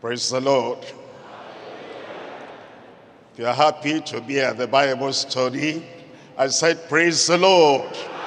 Praise the Lord. If you are happy to be at the Bible study, I said, praise the Lord.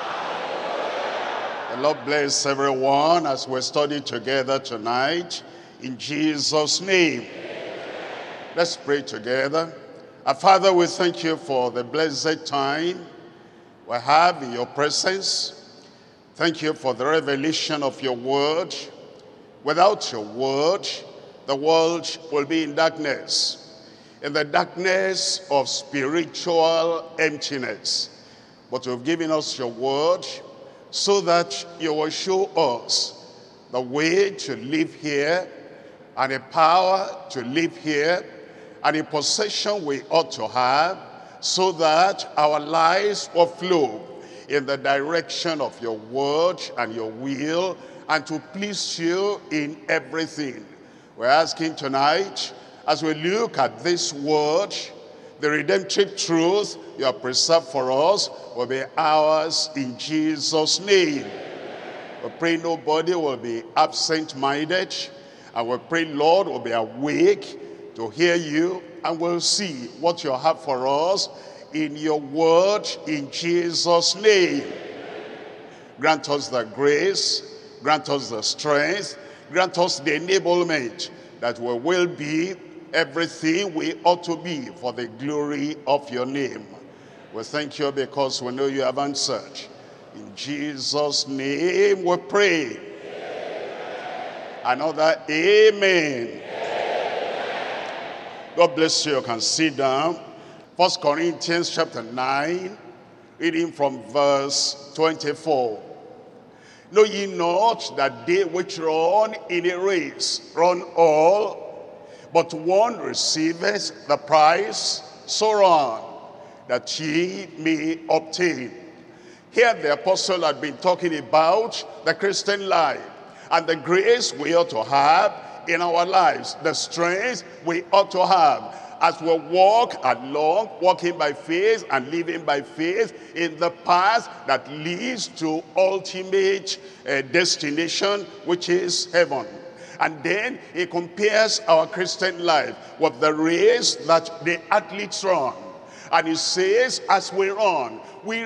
The Lord bless everyone as we study together tonight in Jesus' name. Let's pray together. Our Father, we thank you for the blessed time we have in your presence. Thank you for the revelation of your word. Without your word, the world will be in darkness, in the darkness of spiritual emptiness. But you've given us your word so that you will show us the way to live here and the power to live here and the possession we ought to have so that our lives will flow in the direction of your word and your will and to please you in everything. We're asking tonight, as we look at this word, the redemptive truth you have preserved for us will be ours in Jesus' name. We pray nobody will be absent-minded, and we pray Lord will be awake to hear you and will see what you have for us in your word in Jesus' name. Grant us the grace, grant us the strength, grant us the enablement that we will be everything we ought to be for the glory of your name. We thank you because we know you have answered. In Jesus' name we pray. Amen. Another amen. Amen. God bless you. You can sit down. 1 Corinthians chapter 9, reading from verse 24. Know ye not that they which run in a race run all, but one receiveth the prize? So run, that ye may obtain. Here the apostle had been talking about the Christian life and the grace we ought to have in our lives, the strength we ought to have as we walk along, walking by faith and living by faith in the path that leads to ultimate destination, which is heaven. And then he compares our Christian life with the race that the athletes run. And he says, as we run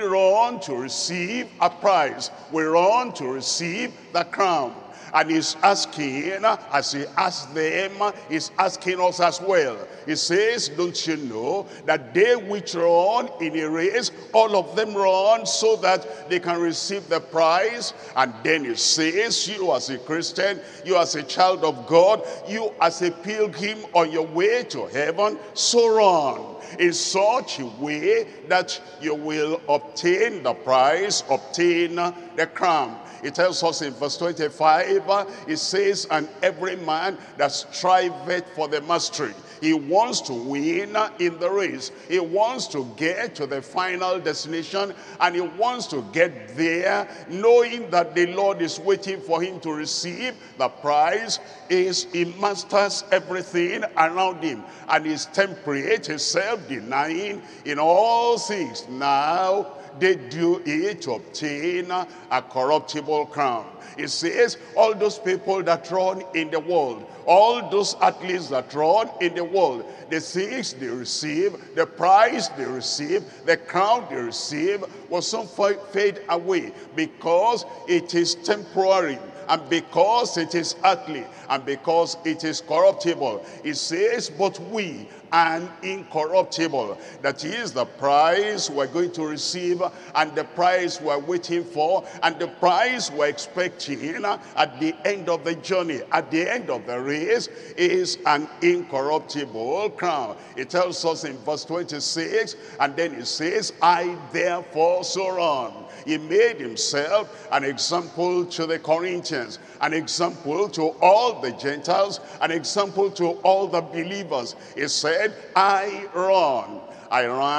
to receive a prize. We run to receive the crown. And he's asking, as he asked them, he's asking us as well. He says, don't you know that they which run in a race, all of them run so that they can receive the prize? And then he says, you as a Christian, you as a child of God, you as a pilgrim on your way to heaven, so run in such a way that you will obtain the prize, obtain the crown. It tells us in verse 25, it says, and every man that striveth for the mastery. He wants to win in the race. He wants to get to the final destination, and he wants to get there knowing that the Lord is waiting for him to receive the prize. He masters everything around him, and is temperate, is self-denying in all things. Now they do it to obtain a corruptible crown. It says all those people that run in the world, all those athletes that run in the world, the things they receive, the prize they receive, the crown they receive will soon fade away because it is temporary. And because it is earthly, and because it is corruptible. It says, but we are incorruptible. That is the prize we're going to receive, and the prize we're waiting for, and the prize we're expecting at the end of the journey, at the end of the race, is an incorruptible crown. It tells us in verse 26, and then it says, I therefore so run. He made himself an example to the Corinthians, an example to all the Gentiles, an example to all the believers. He said, I run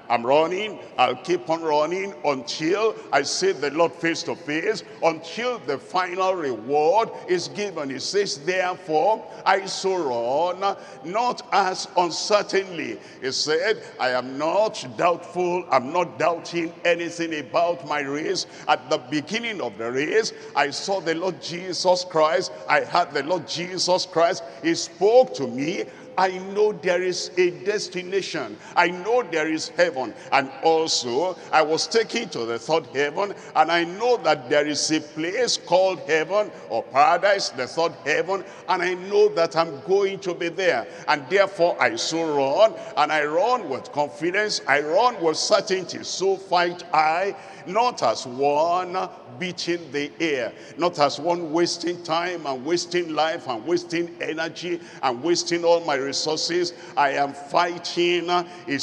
I'm running. I'll keep on running until I see the Lord face to face, until the final reward is given. He says, therefore, I so run, not as uncertainly. He said, I am not doubtful. I'm not doubting anything about my race. At the beginning of the race, I saw the Lord Jesus Christ. I heard the Lord Jesus Christ. He spoke to me. I know there is a destination. I know there is heaven. And also, I was taken to the third heaven, and I know that there is a place called heaven or paradise, the third heaven, and I know that I'm going to be there. And therefore, I so run, and I run with confidence. I run with certainty. So fight I, not as one beating the air, not as one wasting time and wasting life and wasting energy and wasting all my resources. I am fighting a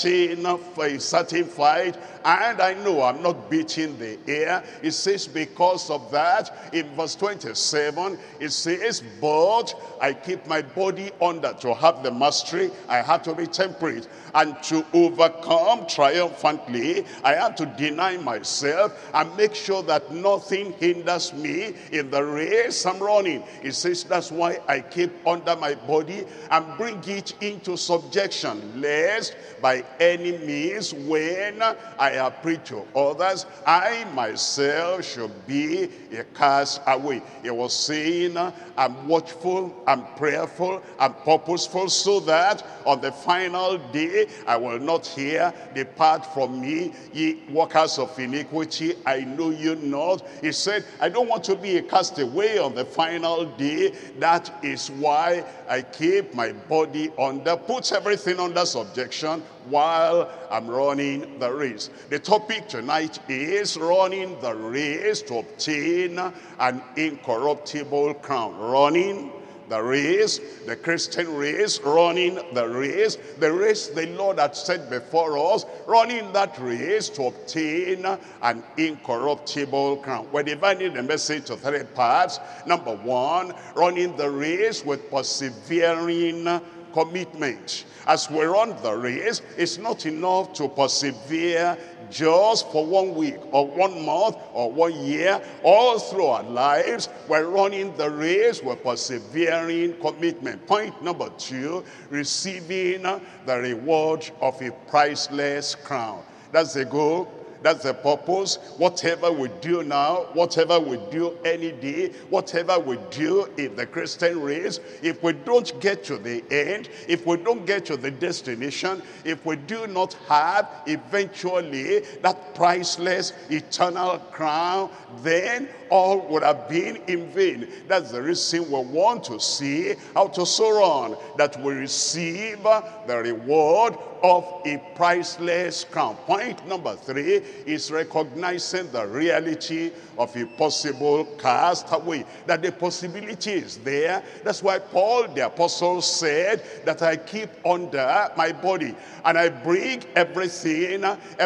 certain fight, and I know I'm not beating the air. It says because of that, in verse 27, it says, but I keep my body under. To have the mastery, I have to be temperate. And to overcome triumphantly, I have to deny myself and make sure that nothing hinders me in the race I'm running. It says that's why I keep under my body and bring it into subjection, lest by any means when I have preached to others, I myself should be a cast away. He was saying, I'm watchful, I'm prayerful, I'm purposeful, so that on the final day I will not hear, depart from me, ye workers of iniquity, I know you not. He said, I don't want to be a castaway on the final day. That is why I keep my body under, puts everything under subjection while I'm running the race. The topic tonight is running the race to obtain an incorruptible crown. Running the race, the Christian race, running the race the Lord had set before us, running that race to obtain an incorruptible crown. We're dividing the message to 3 parts. Number 1, running the race with persevering commitment. As we run the race, it's not enough to persevere just for 1 week or 1 month or 1 year. All through our lives, we're running the race with persevering commitment. Point number 2, receiving the reward of a priceless crown. That's the goal. That's the purpose. Whatever we do now, whatever we do any day, whatever we do in the Christian race, if we don't get to the end, if we don't get to the destination, if we do not have eventually that priceless eternal crown, then all would have been in vain. That's the reason we want to see how to so run, that we receive the reward of a priceless crown. Point number 3 is recognizing the reality of a possible castaway, that the possibility is there. That's why Paul the apostle said that I keep under my body and I bring everything,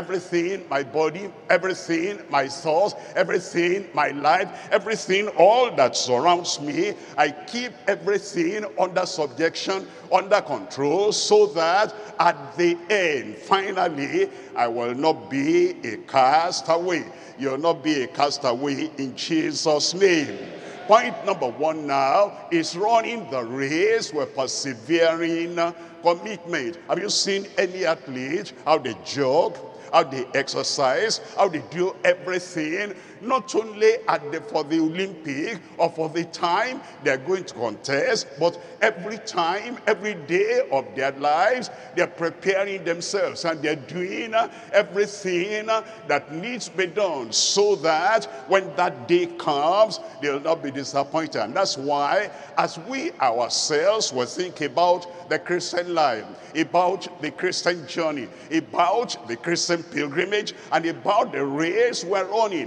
my body, everything, my thoughts, everything, my life, everything, all that surrounds me, I keep everything under subjection, under control, so that at the end, finally, I will not be a castaway. You'll not be a castaway in Jesus' name. Point number 1 now is running the race with persevering commitment. Have you seen any athlete, how they jog, how they exercise, how they do everything, not only for the Olympic or for the time they're going to contest, but every time, every day of their lives, they're preparing themselves and they're doing everything that needs to be done so that when that day comes, they'll not be disappointed. And that's why, as we ourselves will think about the Christian life, about the Christian journey, about the Christian pilgrimage, and about the race we're running, every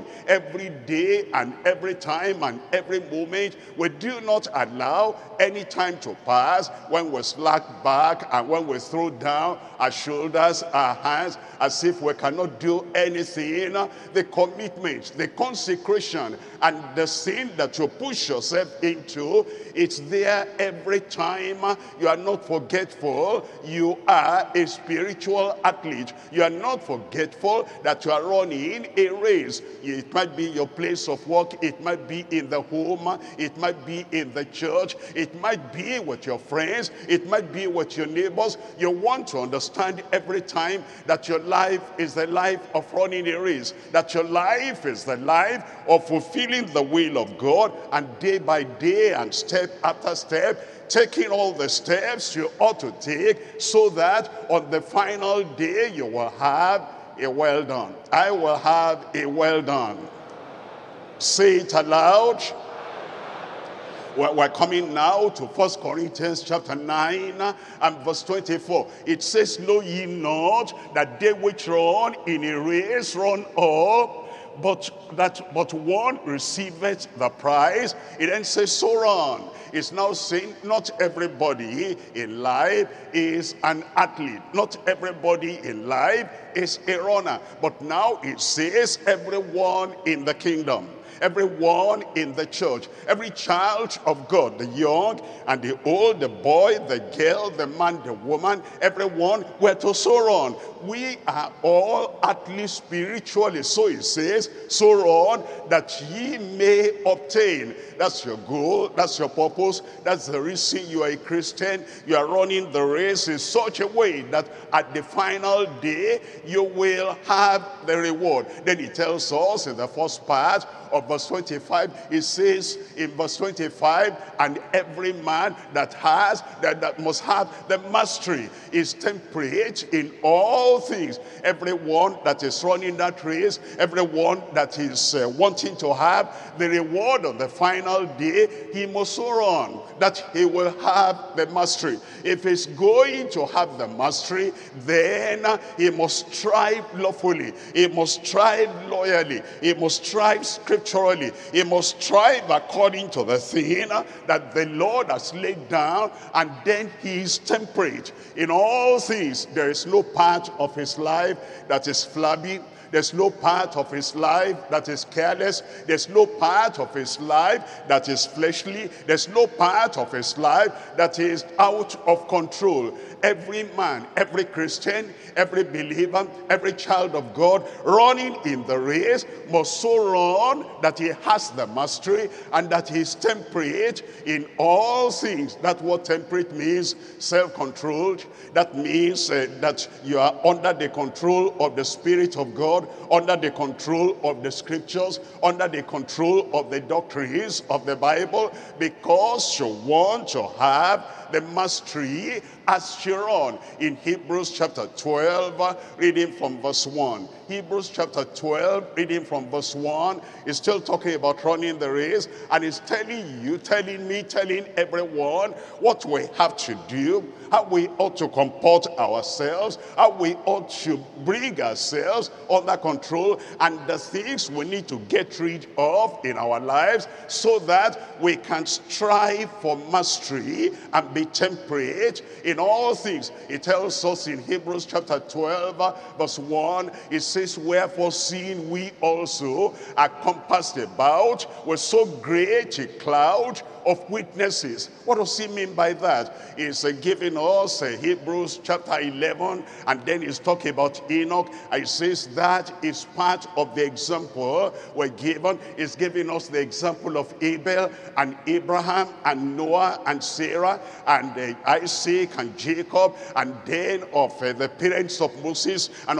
every day and every time and every moment. We do not allow any time to pass when we slack back and when we throw down our shoulders, our hands, as if we cannot do anything. The commitment, the consecration, and the sin that you push yourself into, it's there every time. You are not forgetful. You are a spiritual athlete. You are not forgetful that you are running a race. It might be your place of work. It might be in the home. It might be in the church. It might be with your friends. It might be with your neighbors. You want to understand every time that your life is the life of running a race, that your life is the life of fulfilling the will of God, and day by day and step after step, taking all the steps you ought to take, so that on the final day you will have a well done. I will have a well done. Say it aloud. We're coming now to 1 Corinthians chapter 9 and verse 24. It says, know ye not that they which run in a race run all, but one receiveth the prize. It then says, so run. It's now saying not everybody in life is an athlete. Not everybody in life is a runner. But now it says everyone in the kingdom, everyone in the church, every child of God, the young and the old, the boy, the girl, the man, the woman, everyone, we're to so run. We are all athletes spiritually. So it says, so run that ye may obtain. That's your goal, that's your purpose, that's the reason you are a Christian. You are running the race in such a way that at the final day, you will have the reward. Then he tells us in the first part of verse 25, it says in verse 25, and every man that must have the mastery is temperate in all things. Everyone that is running that race, everyone that is wanting to have the reward of the final day, he must so run that he will have the mastery. If he's going to have the mastery, then he must strive lawfully, he must strive loyally, he must strive scripturally, he must strive according to the thing that the Lord has laid down, and then he is temperate in all things. There is no part of his life that is flabby. There's no part of his life that is careless. There's no part of his life that is fleshly. There's no part of his life that is out of control. Every man, every Christian, every believer, every child of God running in the race must so run that he has the mastery and that he is temperate in all things. That's what temperate means, self-controlled. That means that you are under the control of the Spirit of God, under the control of the scriptures, under the control of the doctrines of the Bible, because you want to have the mastery as you run. In Hebrews chapter 12, reading from verse 1. Hebrews chapter 12, reading from verse 1, is still talking about running the race, and is telling you, telling me, telling everyone what we have to do, how we ought to comport ourselves, how we ought to bring ourselves under control, and the things we need to get rid of in our lives so that we can strive for mastery and be temperate in all things. It tells us in Hebrews chapter 12, verse 1, it says, wherefore seeing we also are compassed about with so great a cloud of witnesses. What does he mean by that? He's giving us Hebrews chapter 11, and then he's talking about Enoch. And he says that is part of the example we're given. He's giving us the example of Abel and Abraham and Noah and Sarah and Isaac and Jacob, and then of the parents of Moses and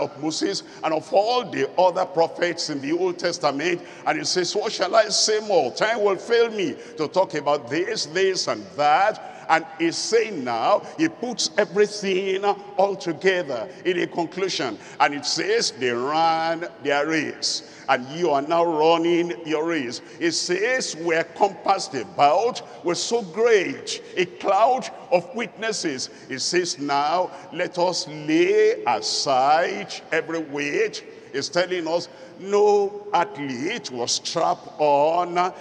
of all the other prophets in the Old Testament. And he says, what shall I say more? Time will fail me to talk about this and that. And he's saying now, he puts everything all together in a conclusion. And it says, they ran their race, and you are now running your race. It says, we're compassed about with so great a cloud of witnesses. It says now, let us lay aside every weight. It's telling us no athlete will strap on a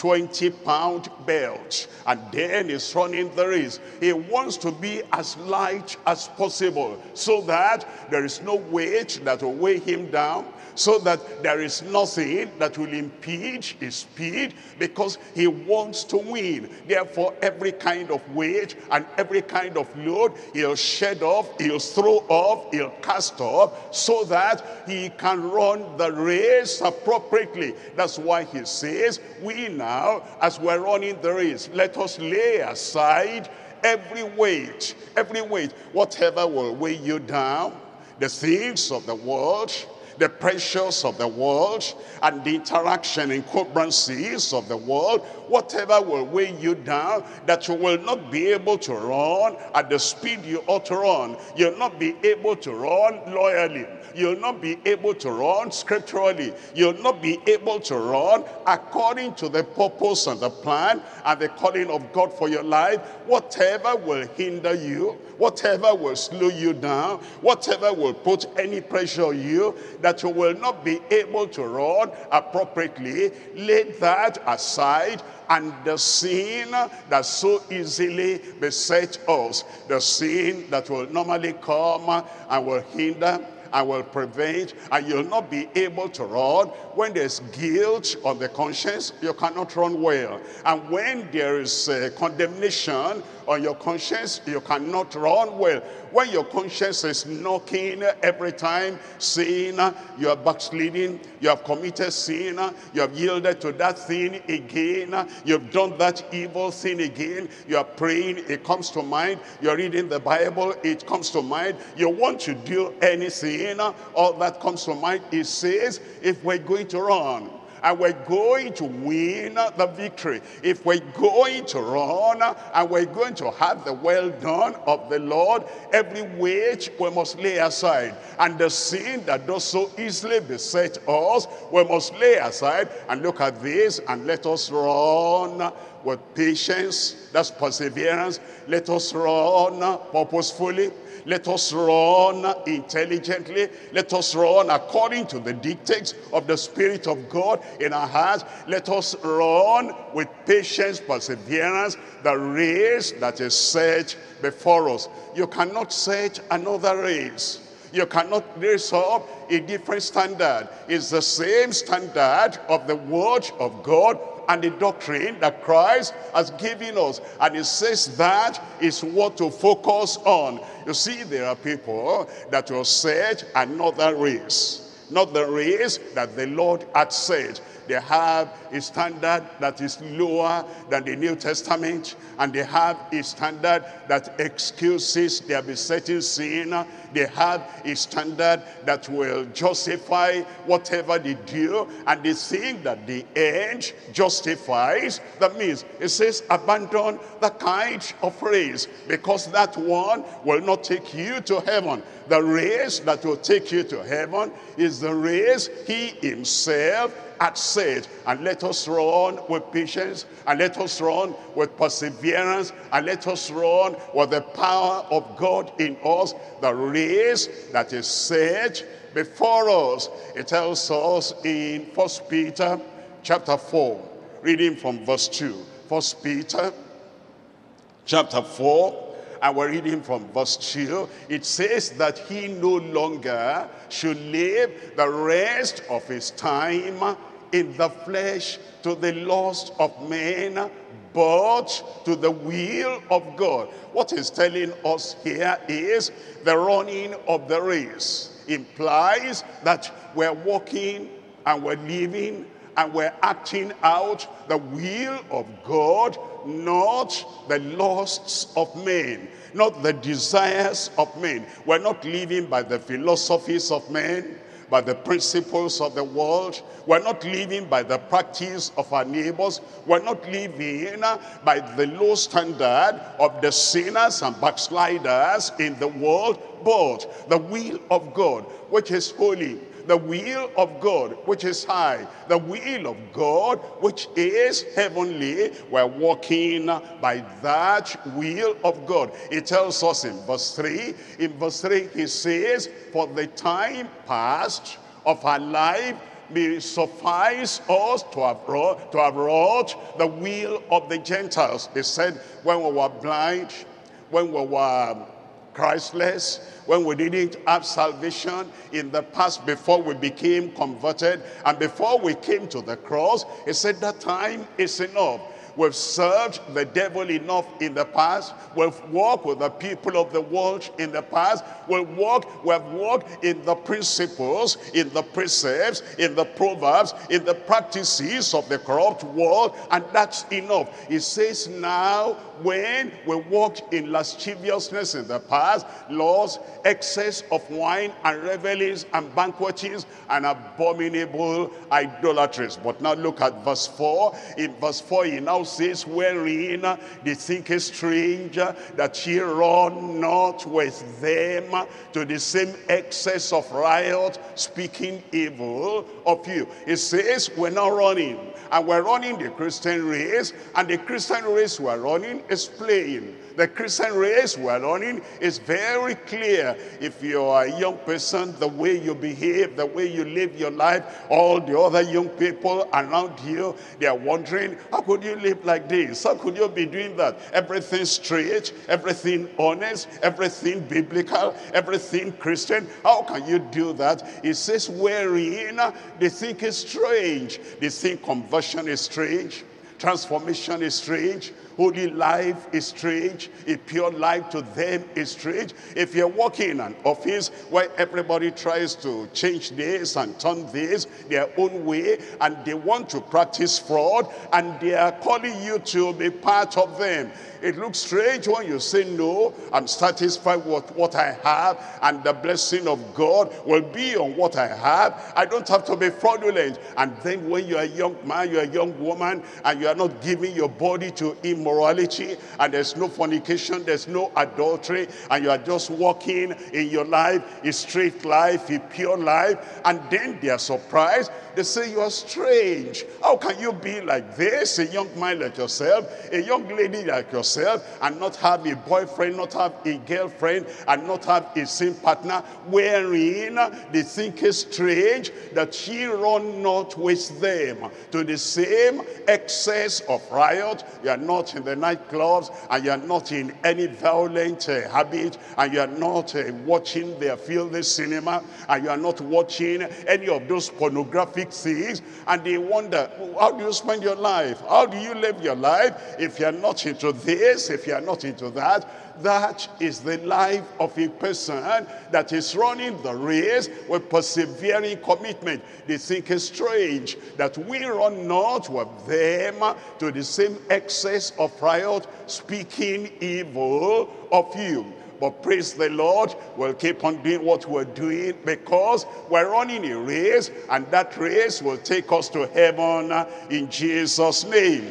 20-pound belt and then is running the race. He wants to be as light as possible so that there is no weight that will weigh him down, so that there is nothing that will impede his speed, because he wants to win. Therefore, every kind of weight and every kind of load, he'll shed off, he'll throw off, he'll cast off, so that he can run the race appropriately. That's why he says, we now, as we're running the race, let us lay aside every weight, whatever will weigh you down, the things of the world, the pressures of the world, and the interaction and incumbencies of the world, whatever will weigh you down, that you will not be able to run at the speed you ought to run. You'll not be able to run loyally. You'll not be able to run scripturally. You'll not be able to run according to the purpose and the plan and the calling of God for your life. Whatever will hinder you, whatever will slow you down, whatever will put any pressure on you, that you will not be able to run appropriately, lay that aside. And the sin that so easily beset us, the sin that will normally come and will hinder and will prevent, and you'll not be able to run. When there's guilt on the conscience, you cannot run well. And when there is condemnation on your conscience, you cannot run well. When your conscience is knocking every time, saying you are backsliding, you have committed sin, you have yielded to that thing again, you've done that evil thing again, you are praying, it comes to mind, you're reading the Bible, it comes to mind, you want to do anything, all that comes to mind. It says, if we're going to run, and we're going to win the victory, if we're going to run and we're going to have the well done of the Lord, every weight we must lay aside, and the sin that does so easily beset us, we must lay aside. And look at this, and let us run with patience. That's perseverance. Let us run purposefully. Let us run intelligently. Let us run according to the dictates of the Spirit of God in our hearts. Let us run with patience, perseverance, the race that is set before us. You cannot set another race. You cannot raise up a different standard. It's the same standard of the Word of God and the doctrine that Christ has given us. And it says that is what to focus on. You see, there are people that will set another race, not the race that the Lord had set. They have a standard that is lower than the New Testament, and they have a standard that excuses their besetting sin. They have a standard that will justify whatever they do, and they think that the end justifies the means. It says, abandon the kind of race, because that one will not take you to heaven. The race that will take you to heaven is the race he himself had said. And let us run with patience, and let us run with perseverance, and let us run with the power of God in us, the race that is set before us. It tells us in 1 Peter chapter 4, reading from verse 2. 1 Peter chapter 4, and we're reading from verse 2. It says that he no longer should live the rest of his time in the flesh to the lust of men, but to the will of God. What he's telling us here is the running of the race implies that we're walking and we're living and we're acting out the will of God, not the lusts of men, not the desires of men. We're not living by the philosophies of men, by the principles of the world. We're not living by the practice of our neighbors. We're not living by the low standard of the sinners and backsliders in the world, but the will of God, which is holy, the will of God, which is high, the will of God, which is heavenly. We're walking by that will of God. It tells us in verse 3. In verse 3 he says, for the time past of our life may suffice us to have wrought the will of the Gentiles. They said, when we were blind, when we were Christless, when we didn't have salvation in the past before we became converted and before we came to the cross, he said that time is enough. We've served the devil enough in the past. We've walked with the people of the world in the past. We've walked in the principles, in the precepts, in the proverbs, in the practices of the corrupt world, and that's enough. He says now, when we walked in lasciviousness in the past, lust, excess of wine and revelings and banquetings and abominable idolatries. But now look at verse 4. In verse 4 he now says, wherein they think it strange that ye run not with them to the same excess of riot, speaking evil of you. It says we're not running, and we're running the Christian race, and the Christian race we're running is plain. The Christian race we're running is very clear. If you're a young person, the way you behave, the way you live your life, all the other young people around you, they are wondering, how could you live like this? How could you be doing that? Everything straight, everything honest, everything biblical, everything Christian. How can you do that? It says, wherein they think it's strange. They think conversion is strange. Transformation is strange. Holy life is strange. A pure life to them is strange. If you're working in an office where everybody tries to change this and turn this their own way, and they want to practice fraud, and they are calling you to be part of them, it looks strange when you say, no, I'm satisfied with what I have, and the blessing of God will be on what I have. I don't have to be fraudulent. And then when you're a young man, you're a young woman, and you are not giving your body to immorality, and there's no fornication, there's no adultery, and you are just walking in your life, a straight life, a pure life, and then they are surprised. They say you are strange. How can you be like this, a young man like yourself, a young lady like yourself, and not have a boyfriend, not have a girlfriend, and not have a sin partner, wherein they think it strange that ye run not with them to the same excess of riot. You are not in the nightclubs, and you are not in any violent habit, and you are not watching their filthy cinema, and you are not watching any of those pornographic things, and they wonder, how do you spend your life? How do you live your life if you're not into this, if you're not into that? That is the life of a person that is running the race with persevering commitment. They think it's strange that we run not with them to the same excess of riot, speaking evil of you. But praise the Lord, we'll keep on doing what we're doing because we're running a race, and that race will take us to heaven in Jesus' name.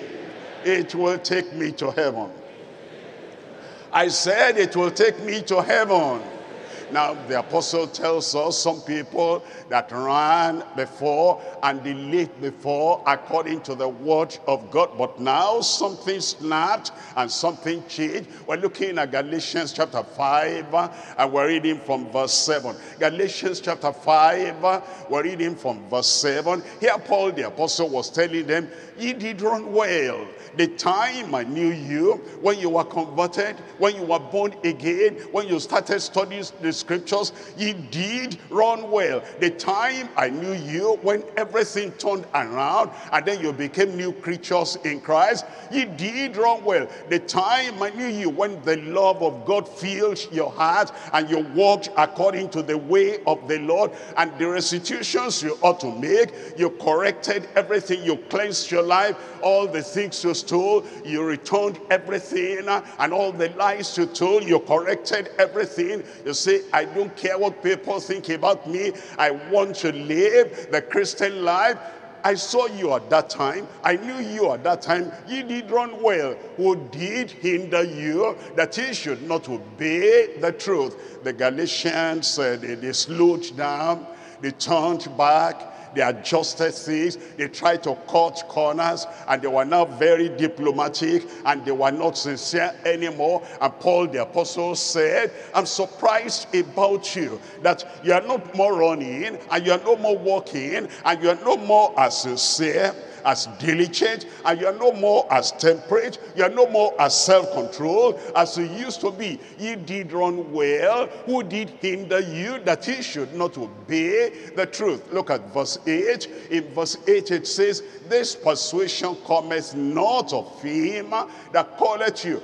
It will take me to heaven. I said it will take me to heaven. Now, the apostle tells us some people that ran before and they lived before according to the word of God. But now something snapped and something changed. We're looking at Galatians chapter 5 and we're reading from verse 7. Galatians chapter 5, we're reading from verse 7. Here Paul the apostle was telling them, ye did run well. The time I knew you, when you were converted, when you were born again, when you started studying the scriptures, ye did run well. The time I knew you, when everything turned around and then you became new creatures in Christ, ye did run well. The time I knew you, when the love of God filled your heart and you walked according to the way of the Lord, and the restitutions you ought to make, you corrected everything, you cleansed your life, all the things you stole, you returned everything, and all the lies you told, you corrected everything. You say, I don't care what people think about me. I want to live the Christian life. I saw you at that time. I knew you at that time. You did run well. Who did hinder you that you should not obey the truth? The Galatians, they slowed down. They turned back. They adjusted things. They tried to cut corners, and they were now very diplomatic, and they were not sincere anymore. And Paul the apostle said, I'm surprised about you, that you are not more running, and you are no more walking, and you are no more as sincere, as diligent, and you are no more as temperate, you are no more as self-controlled as you used to be. You did run well. Who did hinder you that he should not obey the truth? Look at verse 8. In verse 8 it says, this persuasion cometh not of him that calleth you.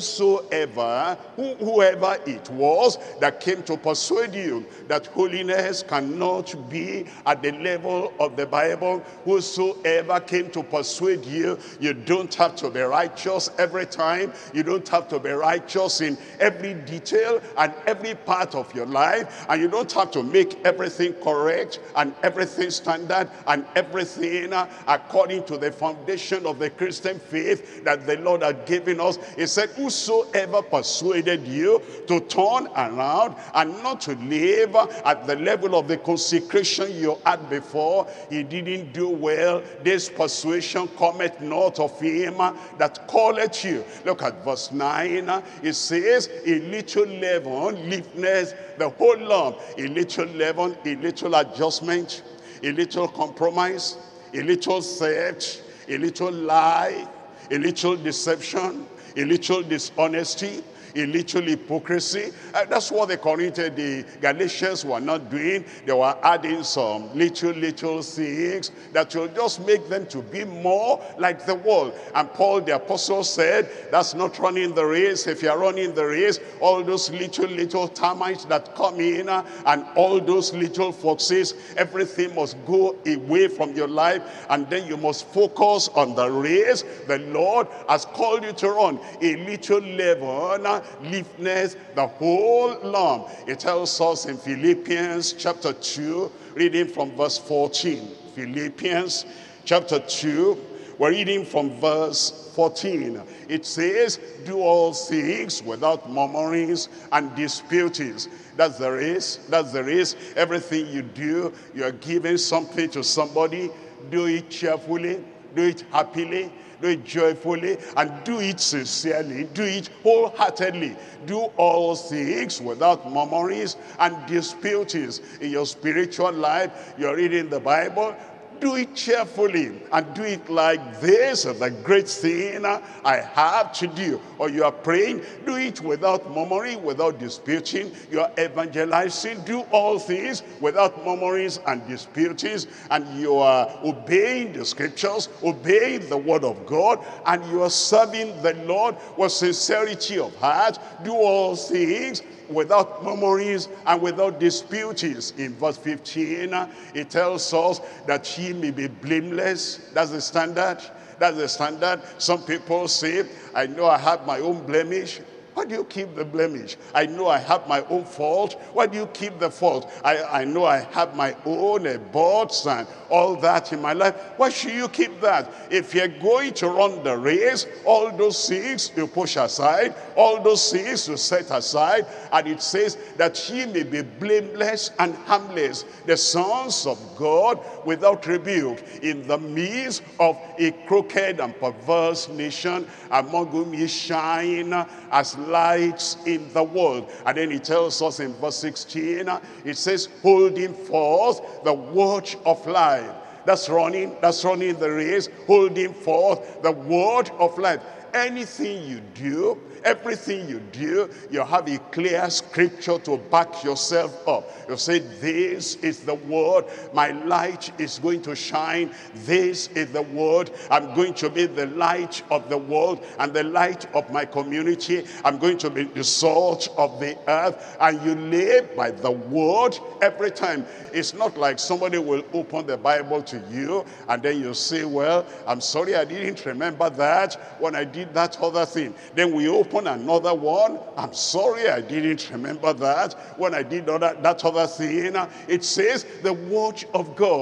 Whosoever, whoever it was that came to persuade you that holiness cannot be at the level of the Bible, whosoever came to persuade you, you don't have to be righteous every time. You don't have to be righteous in every detail and every part of your life. And you don't have to make everything correct and everything standard and everything according to the foundation of the Christian faith that the Lord had given us. He said, whosoever persuaded you to turn around and not to live at the level of the consecration you had before, he didn't do well. This persuasion cometh not of him that calleth you. Look at verse 9. It says, a little leaven leaveneth the whole lump. A little leaven, a little adjustment, a little compromise, a little theft, a little lie, a little deception, a little dishonesty, a little hypocrisy. That's what the Galatians were not doing. They were adding some little things that will just make them to be more like the world. And Paul the apostle said, that's not running the race. If you're running the race, all those little termites that come in and all those little foxes, everything must go away from your life, and then you must focus on the race the Lord has called you to run. A little leaven leaveneth the whole lump. It tells us in Philippians chapter 2, reading from verse 14. Philippians chapter 2, we're reading from verse 14. It says, do all things without murmurings and disputings. That's the race. That's the race. Everything you do, you are giving something to somebody. Do it cheerfully. Do it happily. Do it joyfully, and do it sincerely. Do it wholeheartedly. Do all things without murmurings and disputings. In your spiritual life, you're reading the Bible, do it cheerfully and do it like this, the great thing I have to do. Or you are praying, do it without murmuring, without disputing. You are evangelizing, do all things without murmurings and disputings. And you are obeying the scriptures, obeying the word of God, and you are serving the Lord with sincerity of heart. Do all things without murmurings and without disputings. In verse 15, it tells us that he may be blameless. That's the standard. That's the standard. Some people say, I know I have my own blemish. Why do you keep the blemish? I know I have my own fault. Why do you keep the fault? I know I have my own aborts and all that in my life. Why should you keep that? If you're going to run the race, all those things you push aside, all those things you set aside, and it says that ye may be blameless and harmless, the sons of God without rebuke, in the midst of a crooked and perverse nation, among whom ye shine as lights in the world. And then he tells us in verse 16, it says, holding forth the watch of life. That's running the race, holding forth the word of life. Anything you do, everything you do, you have a clear scripture to back yourself up. You say, this is the word. My light is going to shine. This is the word. I'm going to be the light of the world and the light of my community. I'm going to be the salt of the earth. And you live by the word every time. It's not like somebody will open the Bible to you and then you say, well, I'm sorry I didn't remember that when I did that other thing. Then we open another one. I'm sorry I didn't remember that when I did that other thing. It says the watch of God.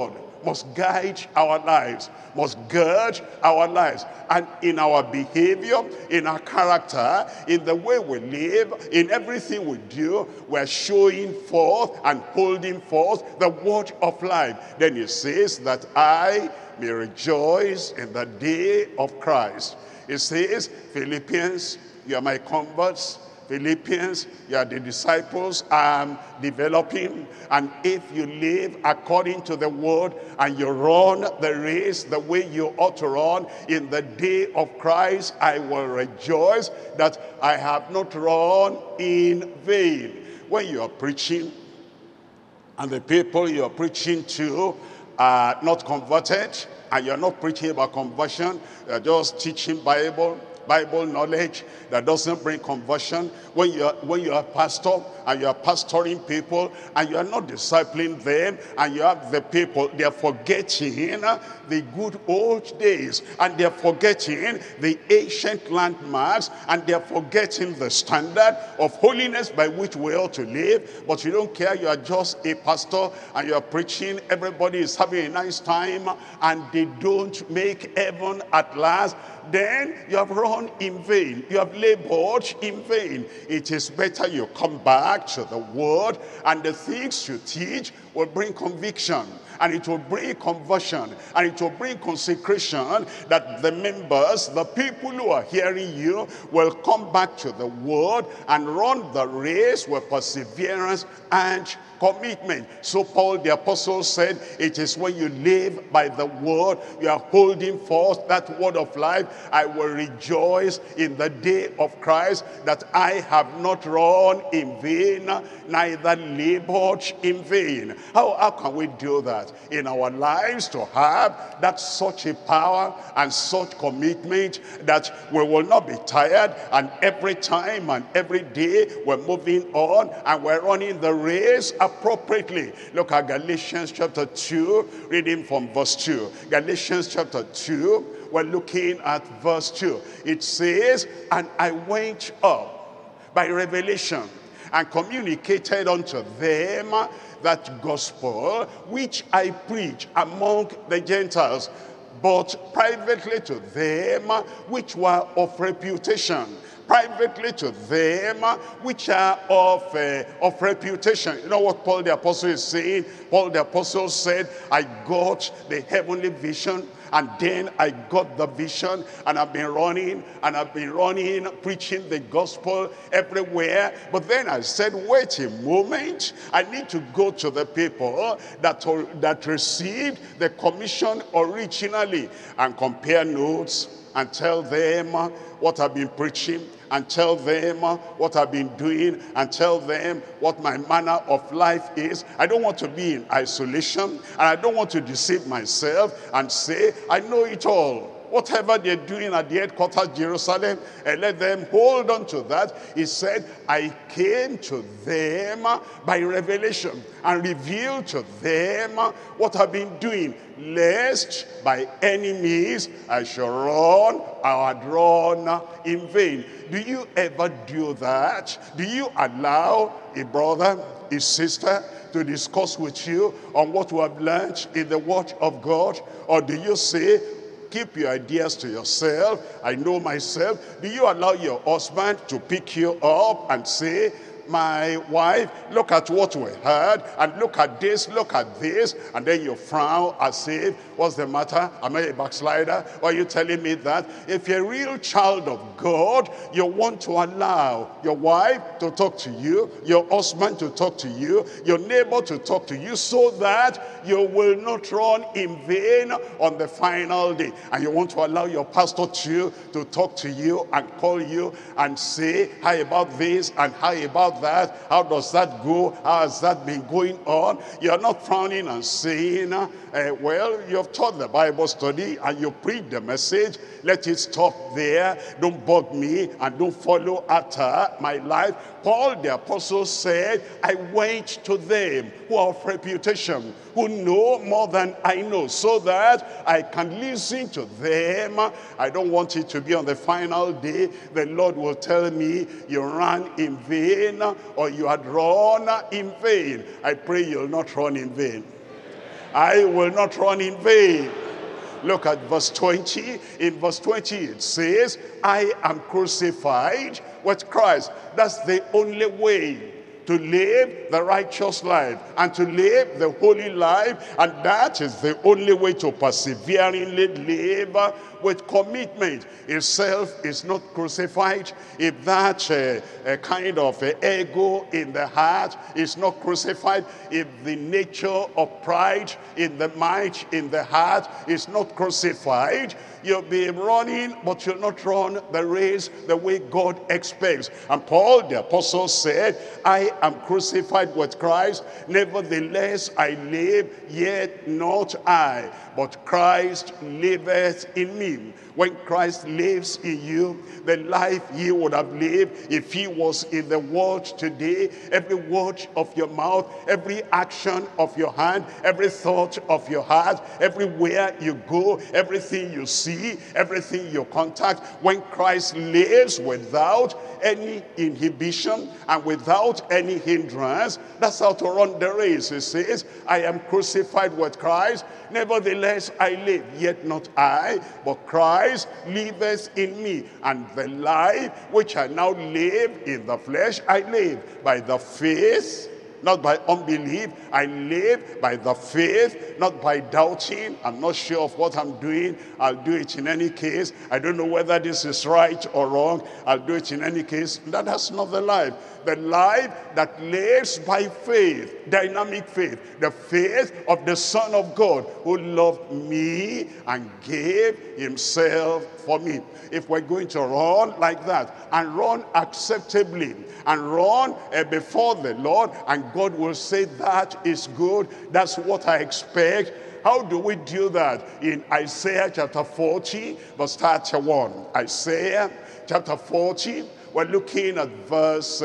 must guide our lives, must gird our lives. And in our behavior, in our character, in the way we live, in everything we do, we're showing forth and holding forth the word of life. Then it says that I may rejoice in the day of Christ. It says, Philippians, you are my converts. Philippians, you are the disciples I'm developing. And if you live according to the word and you run the race the way you ought to run in the day of Christ, I will rejoice that I have not run in vain. When you are preaching and the people you are preaching to are not converted, and you're not preaching about conversion, you're just teaching Bible knowledge that doesn't bring conversion. When you're a pastor and you're pastoring people and you're not discipling them, and you have the people, they're forgetting the good old days, and they're forgetting the ancient landmarks, and they're forgetting the standard of holiness by which we ought to live. But you don't care, you are just a pastor and you're preaching, everybody is having a nice time, and they don't make heaven at last. Then you have run in vain, you have labored in vain. It is better you come back to the word, and the things you teach will bring conviction, and it will bring conversion, and it will bring consecration, that the members, the people who are hearing you, will come back to the word and run the race with perseverance and commitment. So Paul the apostle said, it is when you live by the word, you are holding forth that word of life. I will rejoice in the day of Christ that I have not run in vain, neither labored in vain. How can we do that in our lives, to have that such a power and such commitment that we will not be tired, and every time and every day we're moving on and we're running the race appropriately? Look at Galatians chapter 2, reading from verse 2. Galatians chapter 2, we're looking at verse 2. It says, and I went up by revelation and communicated unto them that gospel which I preach among the Gentiles, but privately to them which were of reputation. Privately to them which are of reputation. You know what Paul the apostle is saying? Paul the apostle said, I got the heavenly vision, and then I got the vision, and I've been running, preaching the gospel everywhere. But then I said, wait a moment, I need to go to the people that received the commission originally, and compare notes, and tell them what I've been preaching, and tell them what I've been doing, and tell them what my manner of life is. I don't want to be in isolation, and I don't want to deceive myself and say, I know it all. Whatever they're doing at the headquarters Jerusalem, and let them hold on to that. He said, I came to them by revelation and revealed to them what I've been doing, lest by any means I shall run or had run in vain. Do you ever do that? Do you allow a brother, a sister, to discuss with you on what we have learned in the word of God? Or do you say, keep your ideas to yourself, I know myself? Do you allow your husband to pick you up and say, my wife, look at what we heard, and look at this, and then you frown as if, what's the matter? Am I a backslider? Why are you telling me that? If you're a real child of God, you want to allow your wife to talk to you, your husband to talk to you, your neighbor to talk to you, so that you will not run in vain on the final day. And you want to allow your pastor to talk to you and call you and say, how about this and how about that? How does that go? How has that been going on? You're not frowning and saying, well, you've taught the Bible study and you preach the message. Let it stop there. Don't bug me and don't follow after my life. Paul the apostle said, I went to them who are of reputation, who know more than I know, so that I can listen to them. I don't want it to be on the final day the Lord will tell me you ran in vain or you had run in vain. I pray you'll not run in vain. I will not run in vain. Look at verse 20. In verse 20 it says, I am crucified with Christ. That's the only way to live the righteous life and to live the holy life. And that is the only way to perseveringly live with commitment. If self is not crucified, if that kind of ego in the heart is not crucified, if the nature of pride in the mind, in the heart is not crucified, you'll be running, but you'll not run the race the way God expects. And Paul the apostle said, I am crucified with Christ, nevertheless I live, yet not I, but Christ liveth in me. When Christ lives in you, the life he would have lived if he was in the world today, every word of your mouth, every action of your hand, every thought of your heart, everywhere you go, everything you see, everything you contact, when Christ lives without any inhibition and without any hindrance, that's how to run the race. It says, I am crucified with Christ, nevertheless I live, yet not I, but Christ liveth in me. And the life which I now live in the flesh, I live by the faith, not by unbelief. I live by the faith, not by doubting. I'm not sure of what I'm doing. I'll do it in any case. I don't know whether this is right or wrong. I'll do it in any case. That's not the life. The life that lives by faith, dynamic faith, the faith of the Son of God who loved me and gave himself for me. If we're going to run like that and run acceptably and run before the Lord, and God will say that is good, that's what I expect. How do we do that? In Isaiah chapter 40 verse 31. Isaiah chapter 40, we're looking at verse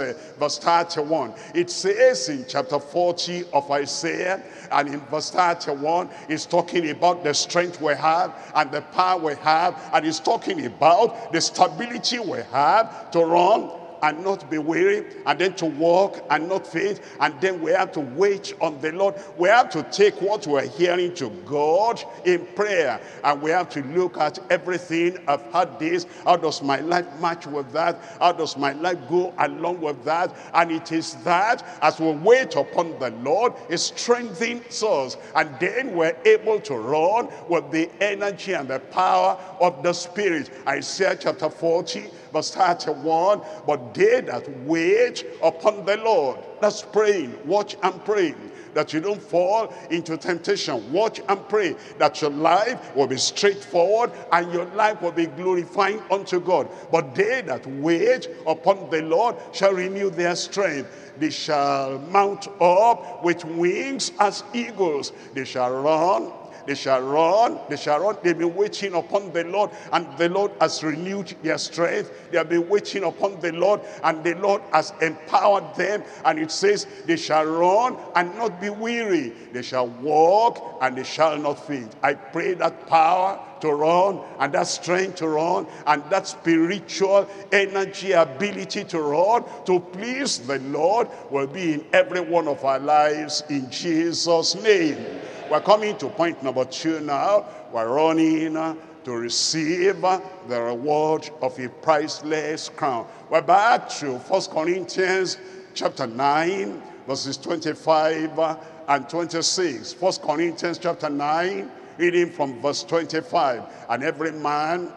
31. It says in chapter 40 of Isaiah, and in verse 31, it's talking about the strength we have and the power we have, and it's talking about the stability we have to run and not be weary, and then to walk and not faint, and then we have to wait on the Lord. We have to take what we're hearing to God in prayer, and we have to look at everything. I've had this, how does my life match with that? How does my life go along with that? And it is that as we wait upon the Lord, it strengthens us, and then we're able to run with the energy and the power of the Spirit. Isaiah chapter 40 verse 31, but they that wait upon the Lord, that's praying, watch and pray, that you don't fall into temptation. Watch and pray that your life will be straightforward and your life will be glorifying unto God. But they that wait upon the Lord shall renew their strength. They shall mount up with wings as eagles. They shall run. They shall run, they shall run. They've been waiting upon the Lord, and the Lord has renewed their strength. They have been waiting upon the Lord, and the Lord has empowered them. And it says, they shall run and not be weary. They shall walk and they shall not faint. I pray that power to run, and that strength to run, and that spiritual energy, ability to run, to please the Lord, will be in every one of our lives in Jesus' name. We're coming to point number 2 now. We're running to receive the reward of a priceless crown. We're back to 1 Corinthians chapter 9, verses 25 and 26. 1 Corinthians chapter 9, reading from verse 25. And every man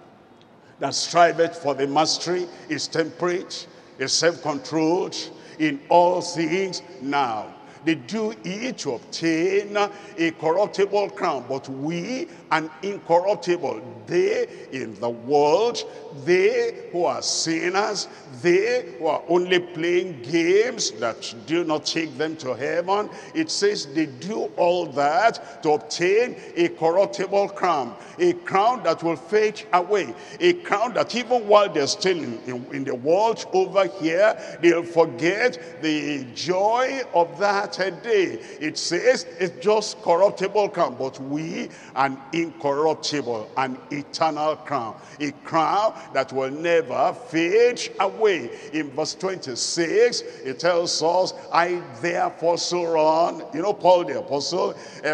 that striveth for the mastery is temperate, is self-controlled in all things. Now they do it to obtain a corruptible crown, but we an incorruptible. They in the world, they who are sinners, they who are only playing games that do not take them to heaven, it says they do all that to obtain a corruptible crown, a crown that will fade away, a crown that even while they're still in the world over here, they'll forget the joy of that that day. It says it's just corruptible crown, but we an incorruptible, an eternal crown, a crown that will never fade away. In verse 26, it tells us, I therefore so run. You know, Paul the apostle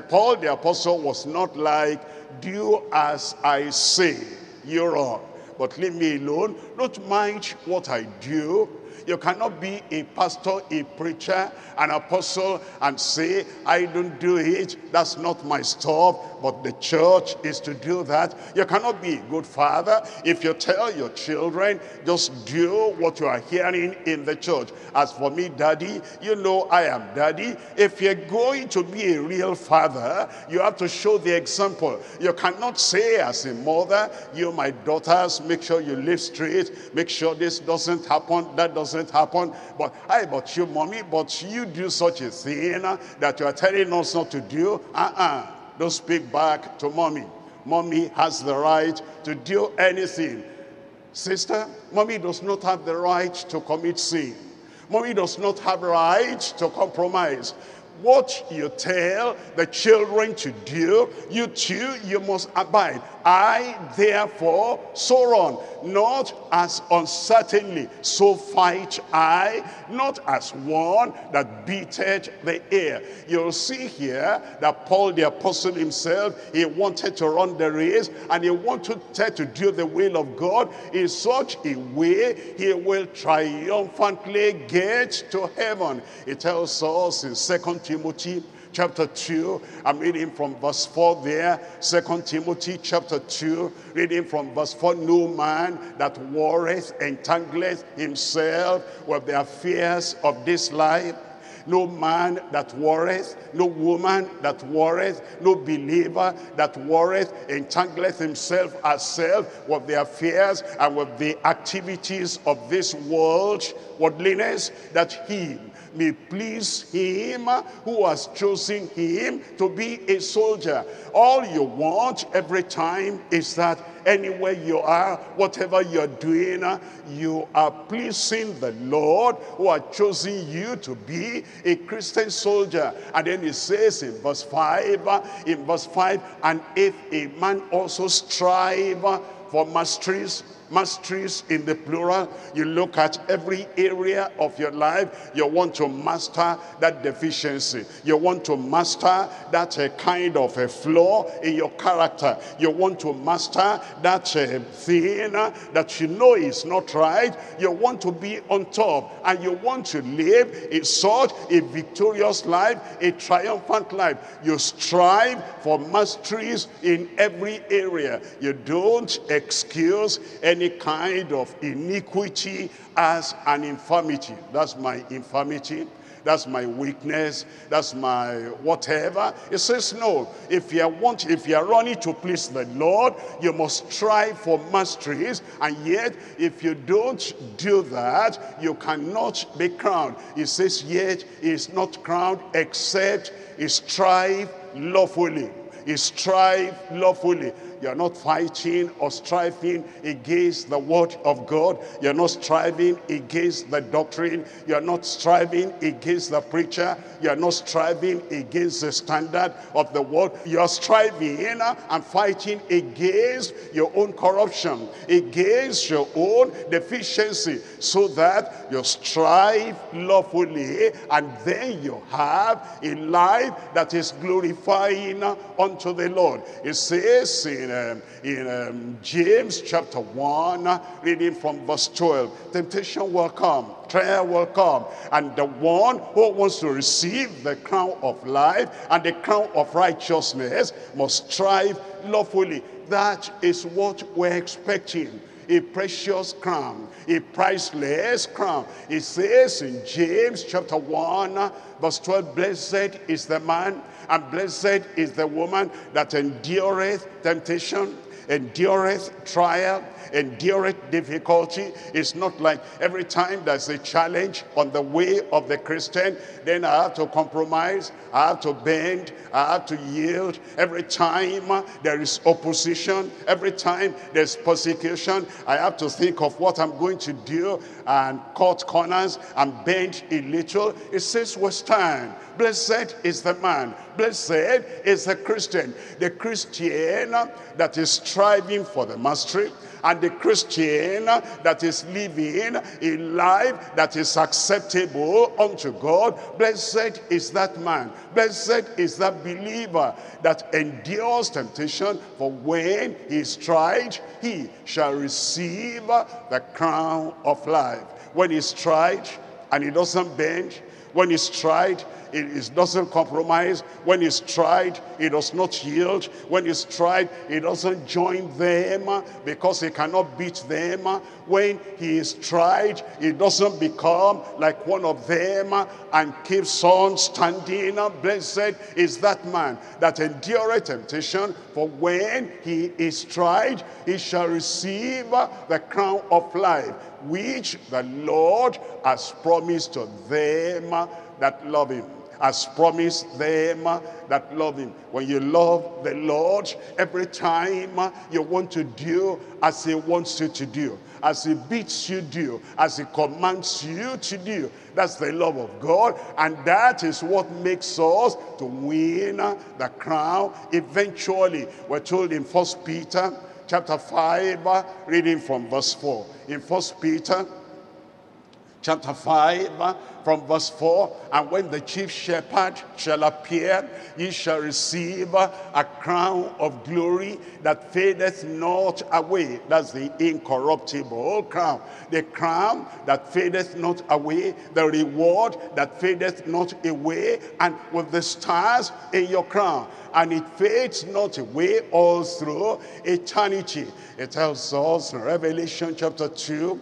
was not like, do as I say, you run, but leave me alone. Don't mind what I do. You cannot be a pastor, a preacher, an apostle, and say, I don't do it. That's not my stuff. But the church is to do that. You cannot be a good father if you tell your children, just do what you are hearing in the church. As for me, daddy, you know I am daddy. If you're going to be a real father, you have to show the example. You cannot say as a mother, you, my daughters, make sure you live straight. Make sure this doesn't happen, that doesn't happen. But you, mommy, but you do such a thing that you are telling us not to do. Don't speak back to mommy. Mommy has the right to do anything. Sister, mommy does not have the right to commit sin. Mommy does not have the right to compromise. What you tell the children to do, you too, you must abide. I therefore so run, not as uncertainly, so fight I, not as one that beateth the air. You'll see here that Paul the apostle himself, he wanted to run the race, and he wanted to do the will of God in such a way he will triumphantly get to heaven. It tells us in 2 Timothy chapter 2, I'm reading from verse 4 there. 2 Timothy chapter 2, reading from verse 4. No man that warreth entangleth himself with the affairs of this life. No man that warreth, no woman that warreth, no believer that warreth, entangleth himself herself with the affairs and with the activities of this world, worldliness, that he may please him who has chosen him to be a soldier. All you want every time is that anywhere you are, whatever you're doing, you are pleasing the Lord who has chosen you to be a Christian soldier. And then it says in verse 5, and if a man also strive for masteries in the plural, you look at every area of your life, you want to master that deficiency. You want to master that kind of a flaw in your character. You want to master that thing that you know is not right. You want to be on top, and you want to live in such a victorious life, a triumphant life. You strive for masteries in every area. You don't excuse any kind of iniquity as an infirmity. That's my infirmity, that's my weakness, that's my whatever. It says no. If you are running to please the Lord, you must strive for masteries, and yet if you don't do that, you cannot be crowned. It says yet he is not crowned except he strive lawfully. He strive lawfully. You're not fighting or striving against the word of God. You're not striving against the doctrine. You're not striving against the preacher. You're not striving against the standard of the word. You're striving and fighting against your own corruption, against your own deficiency, so that you strive lawfully, and then you have a life that is glorifying unto the Lord. It says in James chapter 1, reading from verse 12, temptation will come, trial will come, and the one who wants to receive the crown of life and the crown of righteousness must strive lawfully. That is what we're expecting. A precious crown, a priceless crown. It says in James chapter 1 verse 12, blessed is the man and blessed is the woman that endureth temptation, endureth trial, endureth difficulty. It's not like every time there's a challenge on the way of the Christian, then I have to compromise, I have to bend, I have to yield. Every time there is opposition, every time there's persecution, I have to think of what I'm going to do and cut corners and bend a little. It says withstand. Blessed is the man, blessed is the Christian that is striving for the mastery, and the Christian that is living a life that is acceptable unto God. Blessed is that man, blessed is that believer that endures temptation, for when he is tried, he shall receive the crown of life. When he's tried and he doesn't bend, when he's tried, it doesn't compromise. When he's tried, he does not yield. When he's tried, he doesn't join them because he cannot beat them. When he is tried, he doesn't become like one of them and keeps on standing. Blessed is that man that endureth temptation, for when he is tried, he shall receive the crown of life, which the Lord has promised to them that love him. Has promised them that love him. When you love the Lord, every time you want to do as he wants you to do, as he bids you do, as he commands you to do. That's the love of God, and that is what makes us to win the crown eventually. We're told in 1 Peter chapter 5, reading from verse 4. In 1 Peter chapter 5, from verse 4, and when the chief shepherd shall appear, ye shall receive a crown of glory that fadeth not away. That's the incorruptible crown. The crown that fadeth not away, the reward that fadeth not away, and with the stars in your crown. And it fades not away all through eternity. It tells us in Revelation chapter 2,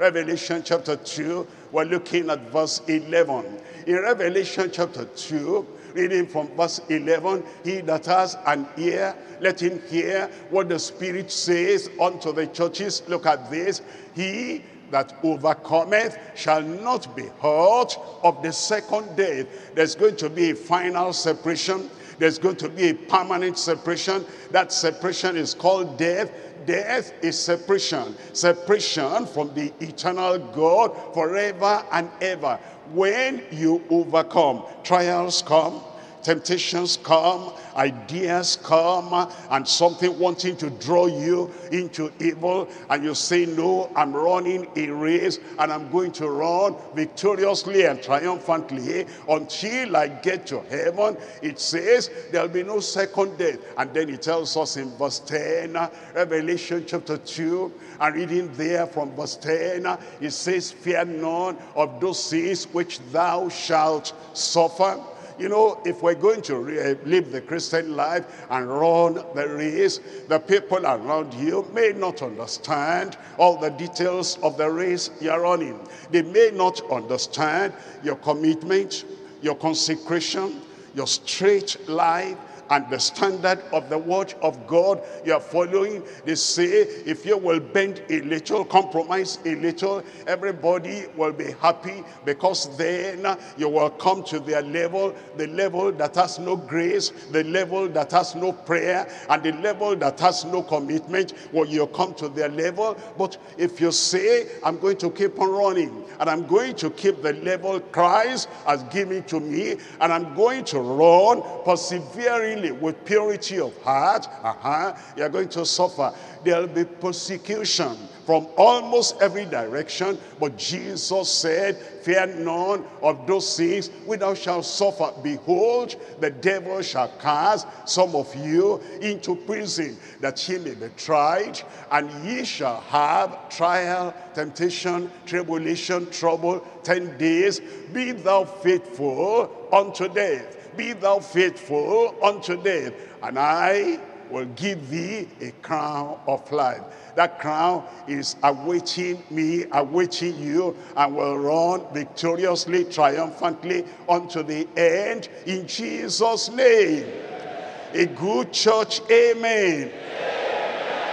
we're looking at verse 11. In Revelation chapter 2, reading from verse 11, he that has an ear, let him hear what the Spirit says unto the churches. Look at this. He that overcometh shall not be hurt of the second death. There's going to be a final separation. There's going to be a permanent separation. That separation is called death. Death is separation. Separation from the eternal God forever and ever. When you overcome, trials come, temptations come, ideas come, and something wanting to draw you into evil, and you say, no, I'm running a race, and I'm going to run victoriously and triumphantly until I get to heaven. It says there'll be no second death. And then it tells us in verse 10, Revelation chapter 2, and reading there from verse 10, it says, fear none of those things which thou shalt suffer. You know, if we're going to live the Christian life and run the race, the people around you may not understand all the details of the race you're running. They may not understand your commitment, your consecration, your straight life, and the standard of the word of God you are following. They say, if you will bend a little, compromise a little, everybody will be happy, because then you will come to their level, the level that has no grace, the level that has no prayer, and the level that has no commitment. Well, you come to their level. But if you say, I'm going to keep on running, and I'm going to keep the level Christ has given to me, and I'm going to run perseveringly with purity of heart, you're going to suffer. There'll be persecution from almost every direction, but Jesus said, fear none of those things which thou shalt suffer. Behold, the devil shall cast some of you into prison, that ye may be tried, and ye shall have trial, temptation, tribulation, trouble, 10 days. Be thou faithful unto death. Be thou faithful unto death, and I will give thee a crown of life. That crown is awaiting me, awaiting you, and will run victoriously, triumphantly unto the end, in Jesus' name. A good church, amen.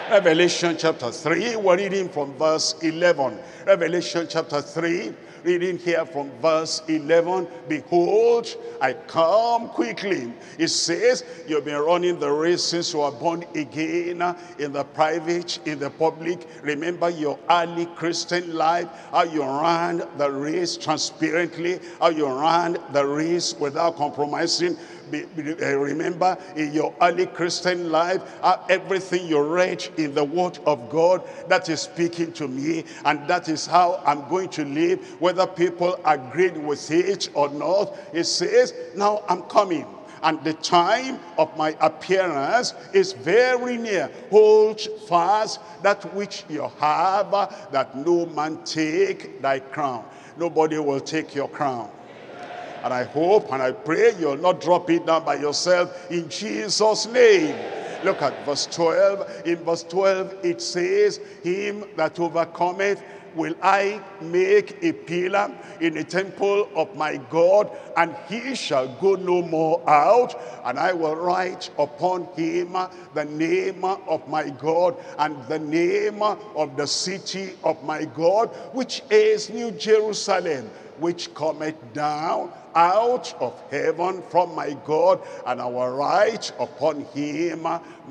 Revelation chapter 3, we're reading from verse 11. Revelation chapter 3, reading here from verse 11. Behold, I come quickly. It says, you've been running the race since you were born again, in the private, in the public. Remember your early Christian life, how you ran the race transparently, how you ran the race without compromising. Remember in your early Christian life, everything you read in the Word of God, that is speaking to me, and that is how I'm going to live, whether people agreed with it or not. It says, now I'm coming, and the time of my appearance is very near. Hold fast that which you have, that no man take thy crown. Nobody will take your crown. And I hope and I pray you'll not drop it down by yourself in Jesus' name. Look at verse 12. In verse 12 it says, him that overcometh will I make a pillar in the temple of my God, and he shall go no more out. And I will write upon him the name of my God, and the name of the city of my God, which is New Jerusalem, which cometh down out of heaven from my God, and I will write upon him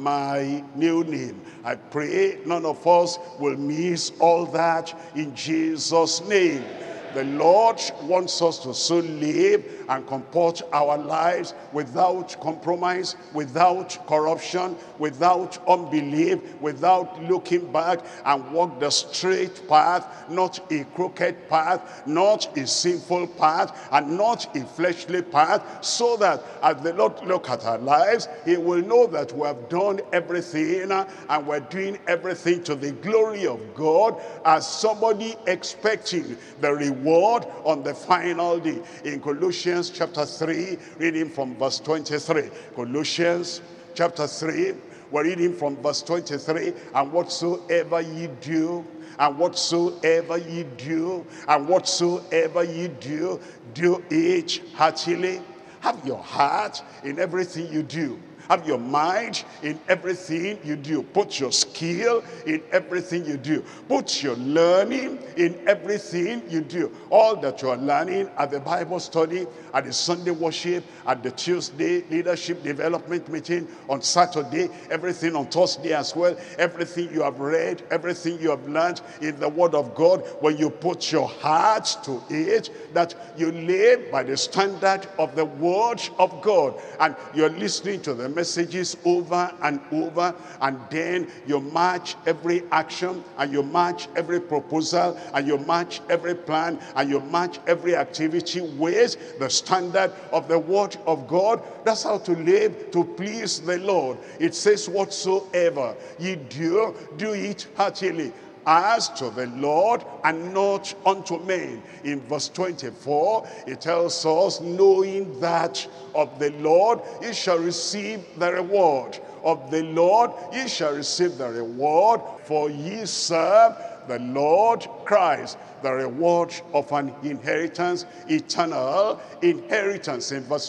my new name. I pray none of us will miss all that in Jesus' name. The Lord wants us to so live and comport our lives without compromise, without corruption, without unbelief, without looking back, and walk the straight path, not a crooked path, not a sinful path, and not a fleshly path, so that as the Lord look at our lives, he will know that we have done everything and we're doing everything to the glory of God, as somebody expecting the reward on the final day. In Colossians chapter 3, reading from verse 23. Colossians chapter 3, we're reading from verse 23. And whatsoever ye do, and whatsoever ye do, and whatsoever ye do, do it heartily. Have your heart in everything you do. Have your mind in everything you do. Put your skill in everything you do. Put your learning in everything you do. All that you are learning at the Bible study, at the Sunday worship, at the Tuesday leadership development meeting, on Saturday, everything on Thursday as well, everything you have read, everything you have learned in the Word of God, when you put your heart to it, that you live by the standard of the Word of God, and you're listening to the messages over and over, and then you match every action, and you match every proposal, and you match every plan, and you match every activity with the standard of the Word of God. That's how to live to please the Lord. It says, whatsoever ye do, do it heartily, as to the Lord and not unto men. In verse 24, it tells us, knowing that of the Lord ye shall receive the reward. Of the Lord ye shall receive the reward, for ye serve the Lord Christ. The reward of an inheritance, eternal inheritance. In verse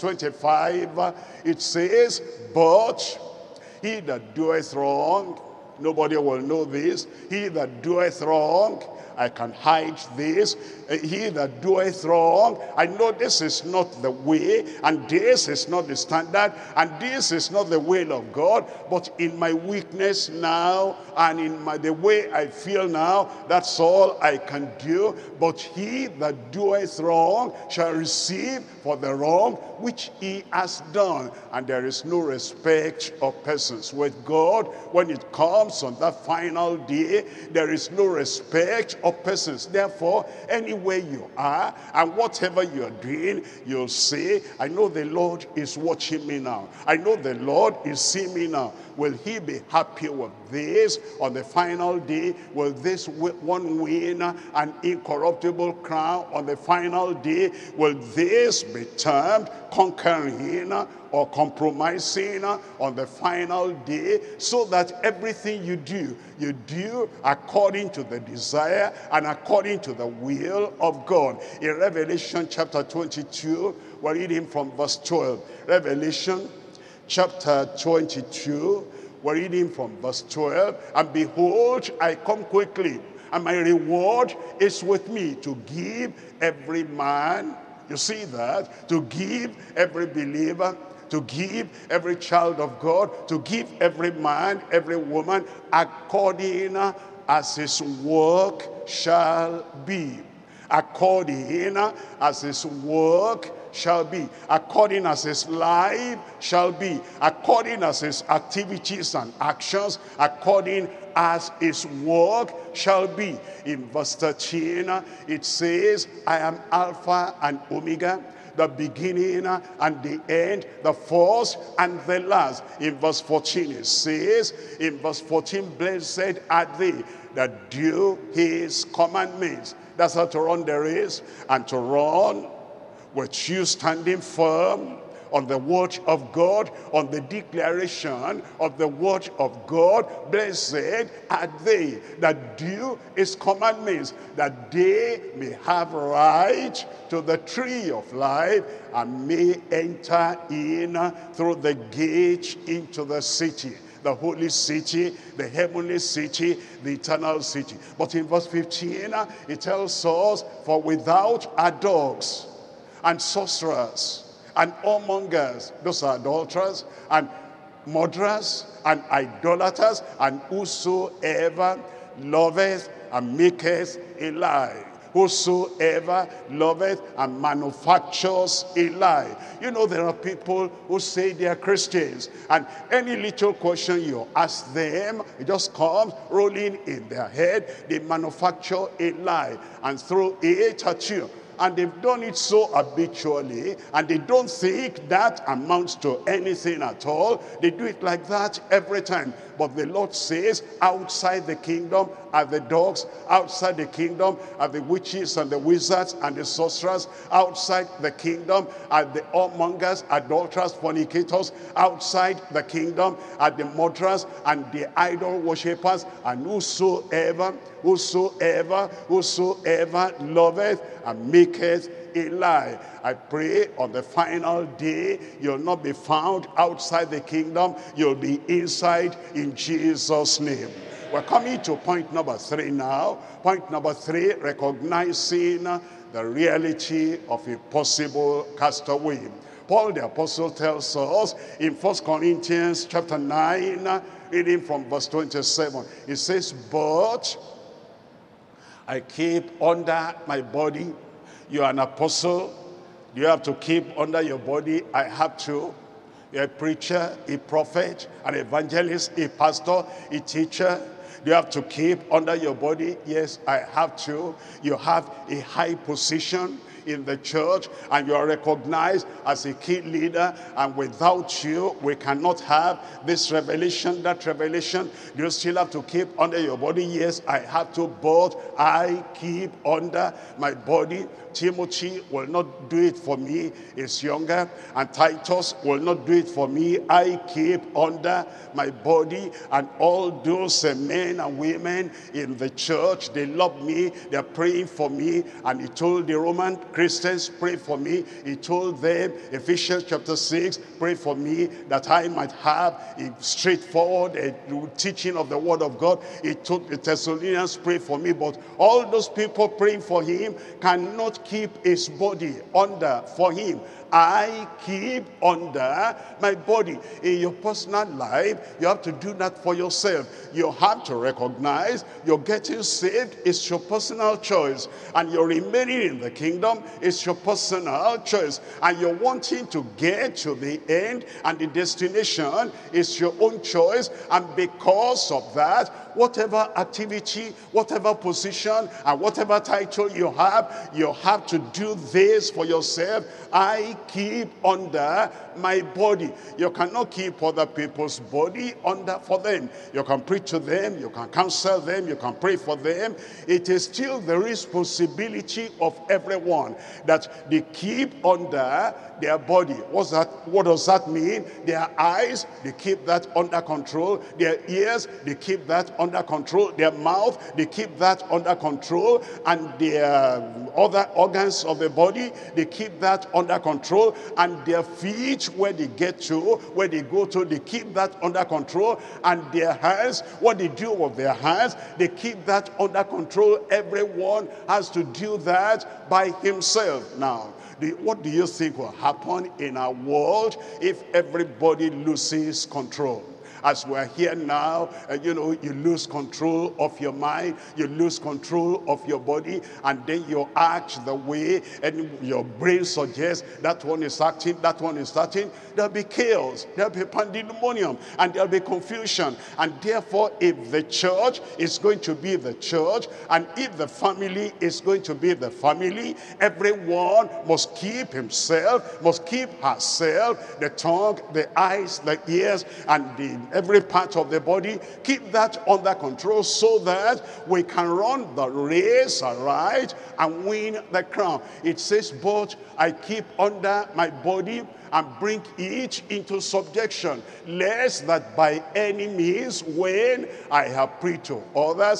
25, it says, but he that doeth wrong, nobody will know this, he that doeth wrong, I can hide this. He that doeth wrong, I know this is not the way, and this is not the standard, and this is not the will of God, but in my weakness now, and in the way I feel now, that's all I can do. But he that doeth wrong shall receive for the wrong which he has done. And there is no respect of persons. With God, when it comes on that final day, there is no respect of persons. Therefore, anywhere you are and whatever you are doing, you'll say, I know the Lord is watching me now. I know the Lord is seeing me now. Will he be happy with this on the final day? Will this one win an incorruptible crown on the final day? Will this be termed conquering or compromising on the final day? So that everything you do according to the desire and according to the will of God. In Revelation chapter 22, we're reading from verse 12. Revelation chapter 22, We're reading from verse 12. And behold, I come quickly, and my reward is with me to give every man, you see that, to give every believer, to give every child of God, to give every man, every woman, according as his work shall be. According as his work shall be. According as his life shall be. According as his activities and actions. According as his work shall be. In verse 13, it says, I am Alpha and Omega, the beginning and the end, the first and the last. In verse 14 it says, in verse 14, blessed are they that do his commandments. That's how to run the race, and to run with you standing firm on the word of God, on the declaration of the word of God. Blessed are they that do his commandments, that they may have right to the tree of life and may enter in through the gate into the city, the holy city, the heavenly city, the eternal city. But in verse 15, it tells us, for without are dogs and sorcerers and whoremongers, those are adulterers, and murderers and idolaters, and whosoever loveth and maketh a lie. Whosoever loveth and manufactures a lie. You know, there are people who say they are Christians, and any little question you ask them, it just comes rolling in their head. They manufacture a lie and throw it at you. And they've done it so habitually, and they don't think that amounts to anything at all. They do it like that every time. But the Lord says, outside the kingdom are the dogs, outside the kingdom are the witches and the wizards and the sorcerers, outside the kingdom are the whoremongers, adulterers, fornicators, outside the kingdom are the murderers and the idol worshippers, and whosoever loveth and maketh a lie. I pray on the final day, you'll not be found outside the kingdom, you'll be inside in Jesus' name. We're coming to point number 3 now. Point number 3, recognizing the reality of a possible castaway. Paul the apostle tells us in 1 Corinthians chapter 9, reading from verse 27, it says, but I keep under my body. You're an apostle. You have to keep under your body. I have to. You're a preacher, a prophet, an evangelist, a pastor, a teacher. You have to keep under your body. Yes, I have to. You have a high position in the church, and you are recognized as a key leader, and without you we cannot have this revelation, that revelation. You still have to keep under your body. Yes, I have to, but I keep under my body. Timothy will not do it for me, he's younger, and Titus will not do it for me. I keep under my body. And all those men and women in the church, they love me, they're praying for me. And he told the Roman Christians, pray for me. He told them, Ephesians chapter 6, pray for me that I might have a straightforward teaching of the word of God. He told the Thessalonians, pray for me. But all those people praying for him cannot keep his body under for him. I keep under my body. In your personal life, you have to do that for yourself. You have to recognize you're getting saved is your personal choice, and you're remaining in the kingdom is your personal choice, and you're wanting to get to the end and the destination is your own choice. And because of that, whatever activity, whatever position, and whatever title you have to do this for yourself. I keep under my body. You cannot keep other people's body under for them. You can preach to them, you can counsel them, you can pray for them. It is still the responsibility of everyone that they keep under their body. What does that mean? Their eyes, they keep that under control. Their ears, they keep that under control. Their mouth, they keep that under control. And their other organs of the body, they keep that under control. control, and their feet, where they get to, where they go to, they keep that under control, and their hands, what they do with their hands, they keep that under control. Everyone has to do that by himself. Now, what do you think will happen in our world if everybody loses control? As we're here now, you lose control of your mind, you lose control of your body, and then you act the way and your brain suggests that one is acting, that one is acting. There'll be chaos, there'll be pandemonium, and there'll be confusion. And therefore, if the church is going to be the church, and if the family is going to be the family, everyone must keep himself, must keep herself, the tongue, the eyes, the ears, and every part of the body, keep that under control so that we can run the race aright and win the crown. It says, but I keep under my body and bring it into subjection, lest that by any means, when I have preached to others,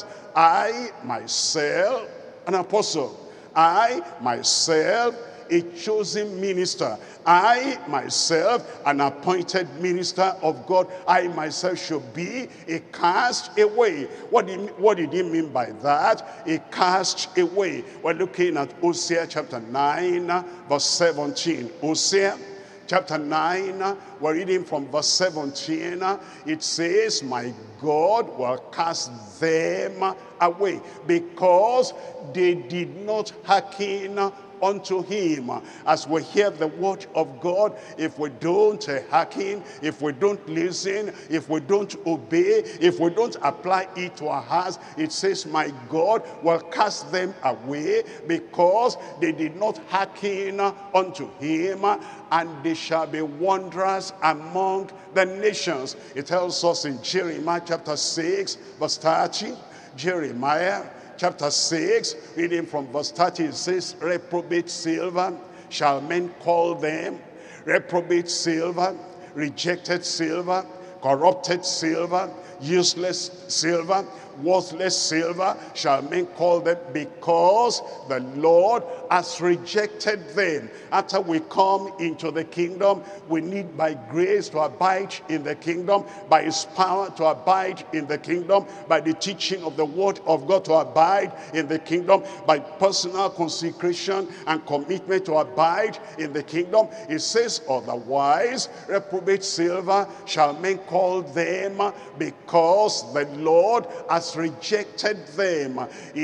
I myself, an apostle, I myself, a chosen minister, I myself, an appointed minister of God, I myself should be a cast away. What did he mean by that? A cast away. We're looking at Hosea chapter 9, verse 17. Hosea chapter 9, we're reading from verse 17. It says, my God will cast them away, because they did not hearken unto him. As we hear the word of God, if we don't hearken, if we don't listen, if we don't obey, if we don't apply it to our hearts, it says, my God will cast them away, because they did not hearken unto him, and they shall be wanderers among the nations. It tells us in Jeremiah chapter 6, verse 30, Jeremiah chapter 6, reading from verse 30, it says, reprobate silver shall men call them, reprobate silver, rejected silver, corrupted silver, useless silver, worthless silver shall men call them, because the Lord has rejected them. After we come into the kingdom, we need by grace to abide in the kingdom, by his power to abide in the kingdom, by the teaching of the word of God to abide in the kingdom, by personal consecration and commitment to abide in the kingdom. It says, otherwise, reprobate silver shall men call them, because the Lord has rejected them.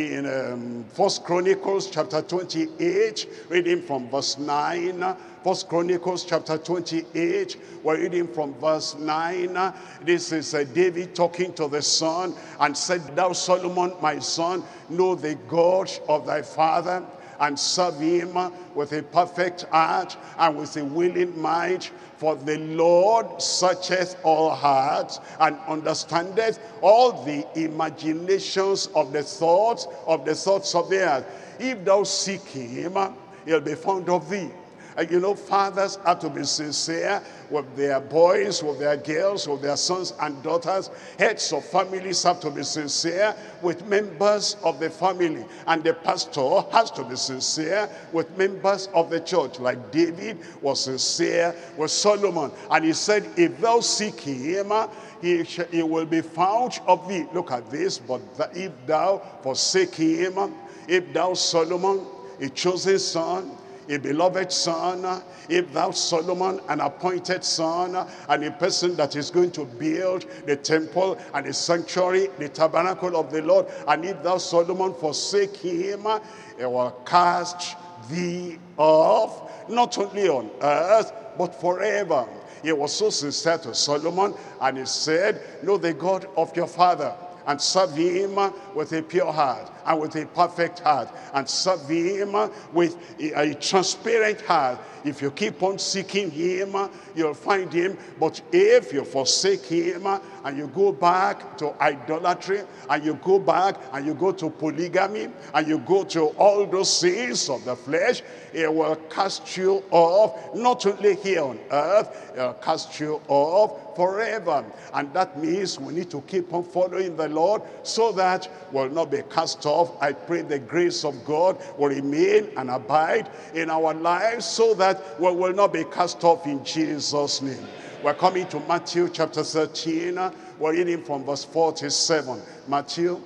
In 1 Chronicles chapter 28, reading from verse 9. 1 Chronicles chapter 28, we're reading from verse 9. This is David talking to the son, and said, thou Solomon, my son, know the God of thy father, and serve him with a perfect heart and with a willing mind. For the Lord searcheth all hearts, and understandeth all the imaginations of the thoughts of the earth. If thou seek him, he'll be found of thee. Fathers have to be sincere with their boys, with their girls, with their sons and daughters. Heads of families have to be sincere with members of the family. And the pastor has to be sincere with members of the church. Like David was sincere with Solomon. And he said, if thou seek him, he will be found of thee. Look at this. But if thou forsake him, if thou Solomon, a chosen son, a beloved son, if thou Solomon, an appointed son, and a person that is going to build the temple and the sanctuary, the tabernacle of the Lord, and if thou Solomon forsake him, he will cast thee off, not only on earth, but forever. He was so sincere to Solomon, and he said, know the God of your father, and serve him with a pure heart and with a perfect heart, and serve him with a transparent heart. If you keep on seeking him, you'll find him. But if you forsake him and you go back to idolatry, and you go back and you go to polygamy, and you go to all those sins of the flesh, it will cast you off, not only here on earth, it will cast you off forever. And that means we need to keep on following the Lord so that we'll not be cast off. I pray the grace of God will remain and abide in our lives so that we will not be cast off in Jesus' name. We're coming to Matthew chapter 13. We're reading from verse 47. Matthew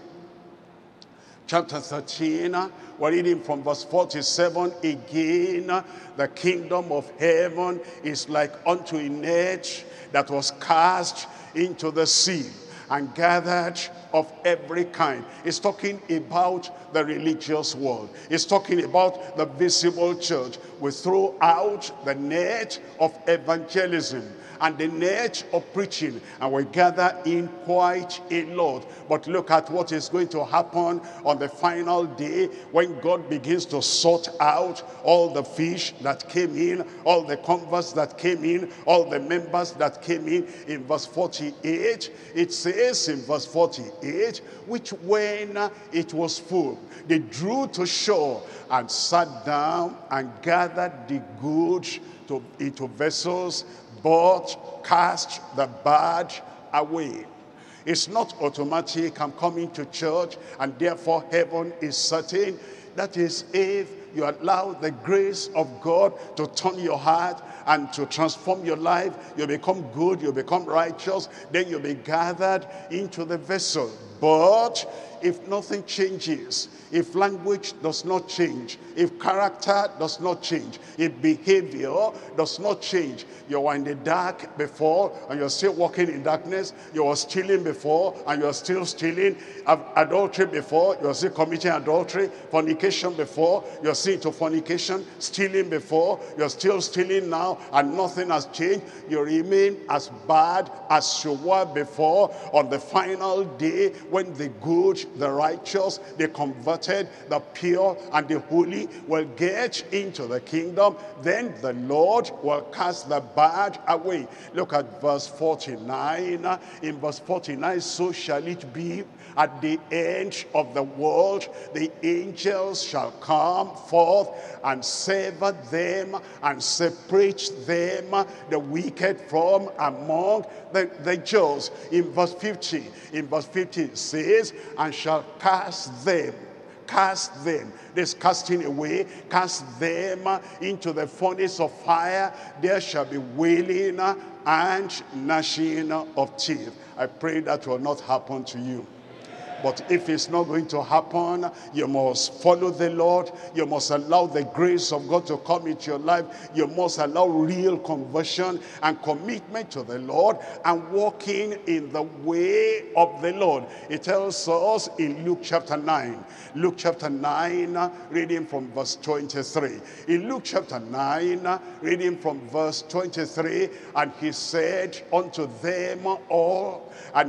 chapter 13, we're reading from verse 47. Again, the kingdom of heaven is like unto a net that was cast into the sea and gathered of every kind. It's talking about the religious world. It's talking about the visible church. We throw out the net of evangelism and the net of preaching, and we gather in quite a lot. But look at what is going to happen on the final day when God begins to sort out all the fish that came in, all the converts that came in, all the members that came in verse 48, it says in verse 48, which when it was full, they drew to shore and sat down and gathered the goods into vessels, but cast the bad away. It's not automatic. I'm coming to church and therefore heaven is certain. That is if you allow the grace of God to turn your heart and to transform your life. You become good, you become righteous, then you'll be gathered into the vessel. But if nothing changes, if language does not change, if character does not change, if behavior does not change, you were in the dark before and you're still walking in darkness, you were stealing before and you're still stealing, adultery before, you're still committing adultery, fornication before, you're still into fornication, stealing before, you're still stealing now, and nothing has changed, you remain as bad as you were before. On the final day, when the good, the righteous, the converted, the pure, and the holy will get into the kingdom, then the Lord will cast the bad away. Look at verse 49. In verse 49, so shall it be at the end of the world, the angels shall come forth and sever them and separate them, the wicked from among the just. In verse 50, it says, and shall cast them. This casting away, cast them into the furnace of fire. There shall be wailing and gnashing of teeth. I pray that will not happen to you. But if it's not going to happen, you must follow the Lord. You must allow the grace of God to come into your life. You must allow real conversion and commitment to the Lord and walking in the way of the Lord. It tells us in Luke chapter 9. Luke chapter 9, reading from verse 23. In Luke chapter 9, reading from verse 23, and he said unto them all,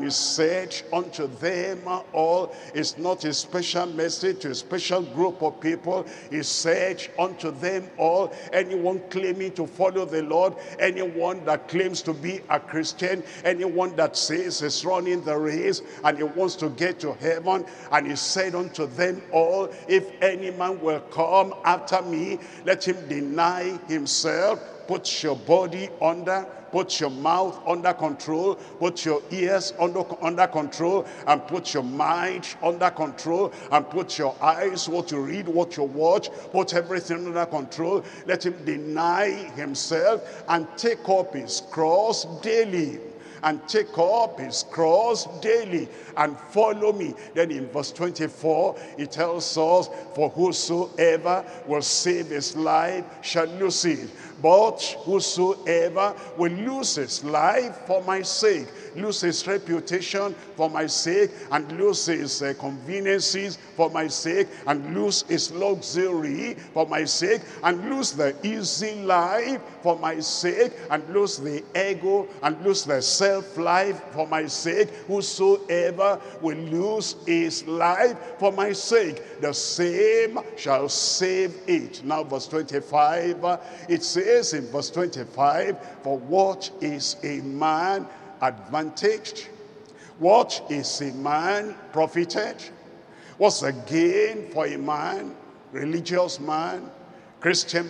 it's not a special message to a special group of people. He said unto them all, anyone claiming to follow the Lord, anyone that claims to be a Christian, anyone that says he's running the race and he wants to get to heaven, and he said unto them all, if any man will come after me, let him deny himself, put your body under, put your mouth under control, put your ears under control, and put your mind under control, and put your eyes, what you read, what you watch, put everything under control. Let him deny himself and take up his cross daily. And take up his cross daily and follow me. Then in verse 24, it tells us, for whosoever will save his life shall lose it. But whosoever will lose his life for my sake, lose his reputation for my sake, and lose his conveniences for my sake, and lose his luxury for my sake, and lose the easy life for my sake, and lose the ego, and lose the self-life for my sake, whosoever will lose his life for my sake, the same shall save it. Now verse 25, it says in verse 25, for what is a man advantaged What is a man profited? What's the gain for a man, religious man, Christian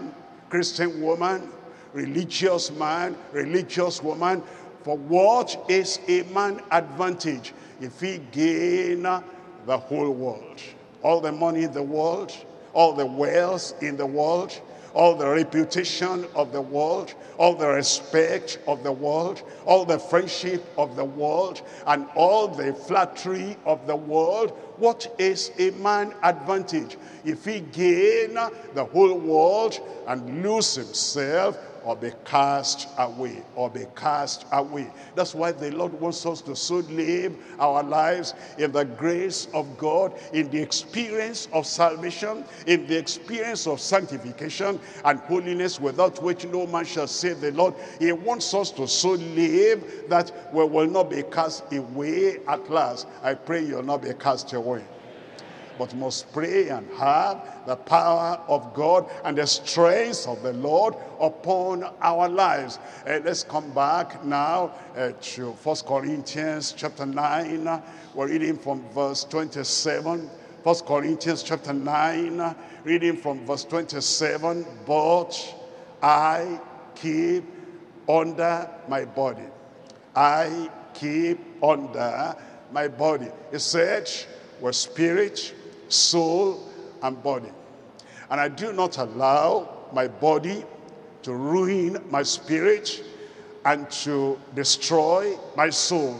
woman, religious man, religious woman? For what is a man advantage if he gain the whole world? All the money in the world, all the wealth in the world, all the reputation of the world, all the respect of the world, all the friendship of the world, and all the flattery of the world. What is a man advantage if he gain the whole world and lose himself, or be cast away, or be cast away? That's why the Lord wants us to so live our lives in the grace of God, in the experience of salvation, in the experience of sanctification and holiness, without which no man shall see the Lord. He wants us to so live that we will not be cast away at last. I pray you'll not be cast away, but must pray and have the power of God and the strength of the Lord upon our lives. Let's come back now to 1 Corinthians chapter 9. We're reading from verse 27. 1 Corinthians chapter 9, reading from verse 27. But I keep under my body. I keep under my body. It said, we're spirit, soul, and body. And I do not allow my body to ruin my spirit and to destroy my soul.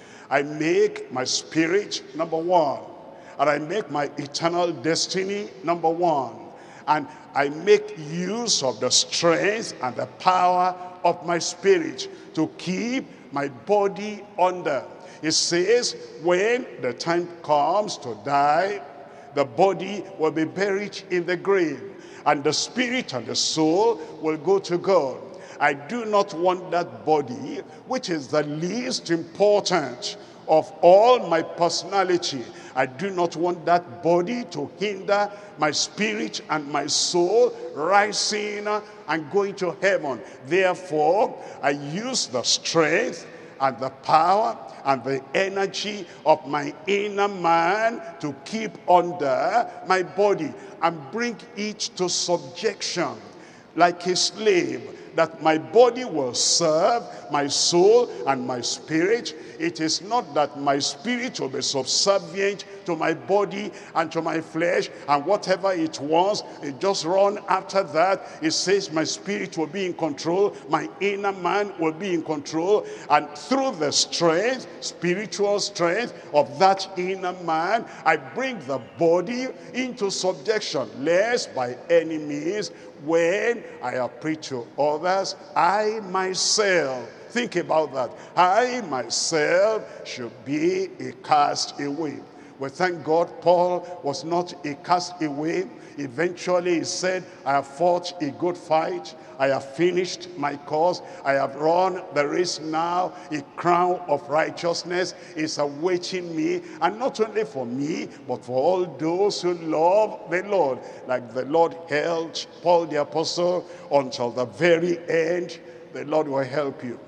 I make my spirit number one, and I make my eternal destiny number one, and I make use of the strength and the power of my spirit to keep my body under. It says, when the time comes to die, the body will be buried in the grave, and the spirit and the soul will go to God. I do not want that body, which is the least important of all my personality. I do not want that body to hinder my spirit and my soul rising and going to heaven. Therefore, I use the strength and the power and the energy of my inner man to keep under my body and bring it to subjection like a slave, that my body will serve my soul and my spirit. It is not that my spirit will be subservient to my body and to my flesh, and whatever it wants, it just run after that. It says my spirit will be in control, my inner man will be in control, and through the strength, spiritual strength of that inner man, I bring the body into subjection, lest by any means, when I have preached to others, I myself, think about that, I myself should be a castaway. We thank God Paul was not a castaway. Eventually he said, I have fought a good fight. I have finished my course. I have run the race now. A crown of righteousness is awaiting me. And not only for me, but for all those who love the Lord. Like the Lord held Paul the apostle until the very end. The Lord will help you.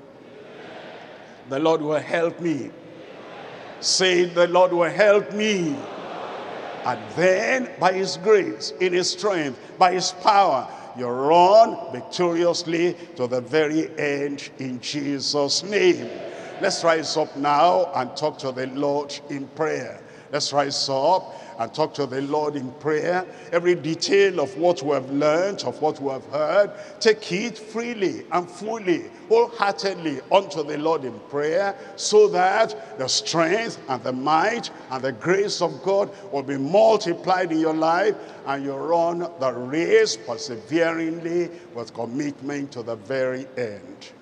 The Lord will help me. Say, the Lord will help me. And then by his grace, in his strength, by his power, you run victoriously to the very end in Jesus' name. Let's rise up now and talk to the Lord in prayer. Let's rise up and talk to the Lord in prayer. Every detail of what we have learned, of what we have heard, take it freely and fully, wholeheartedly unto the Lord in prayer, so that the strength and the might and the grace of God will be multiplied in your life, and you run the race perseveringly with commitment to the very end.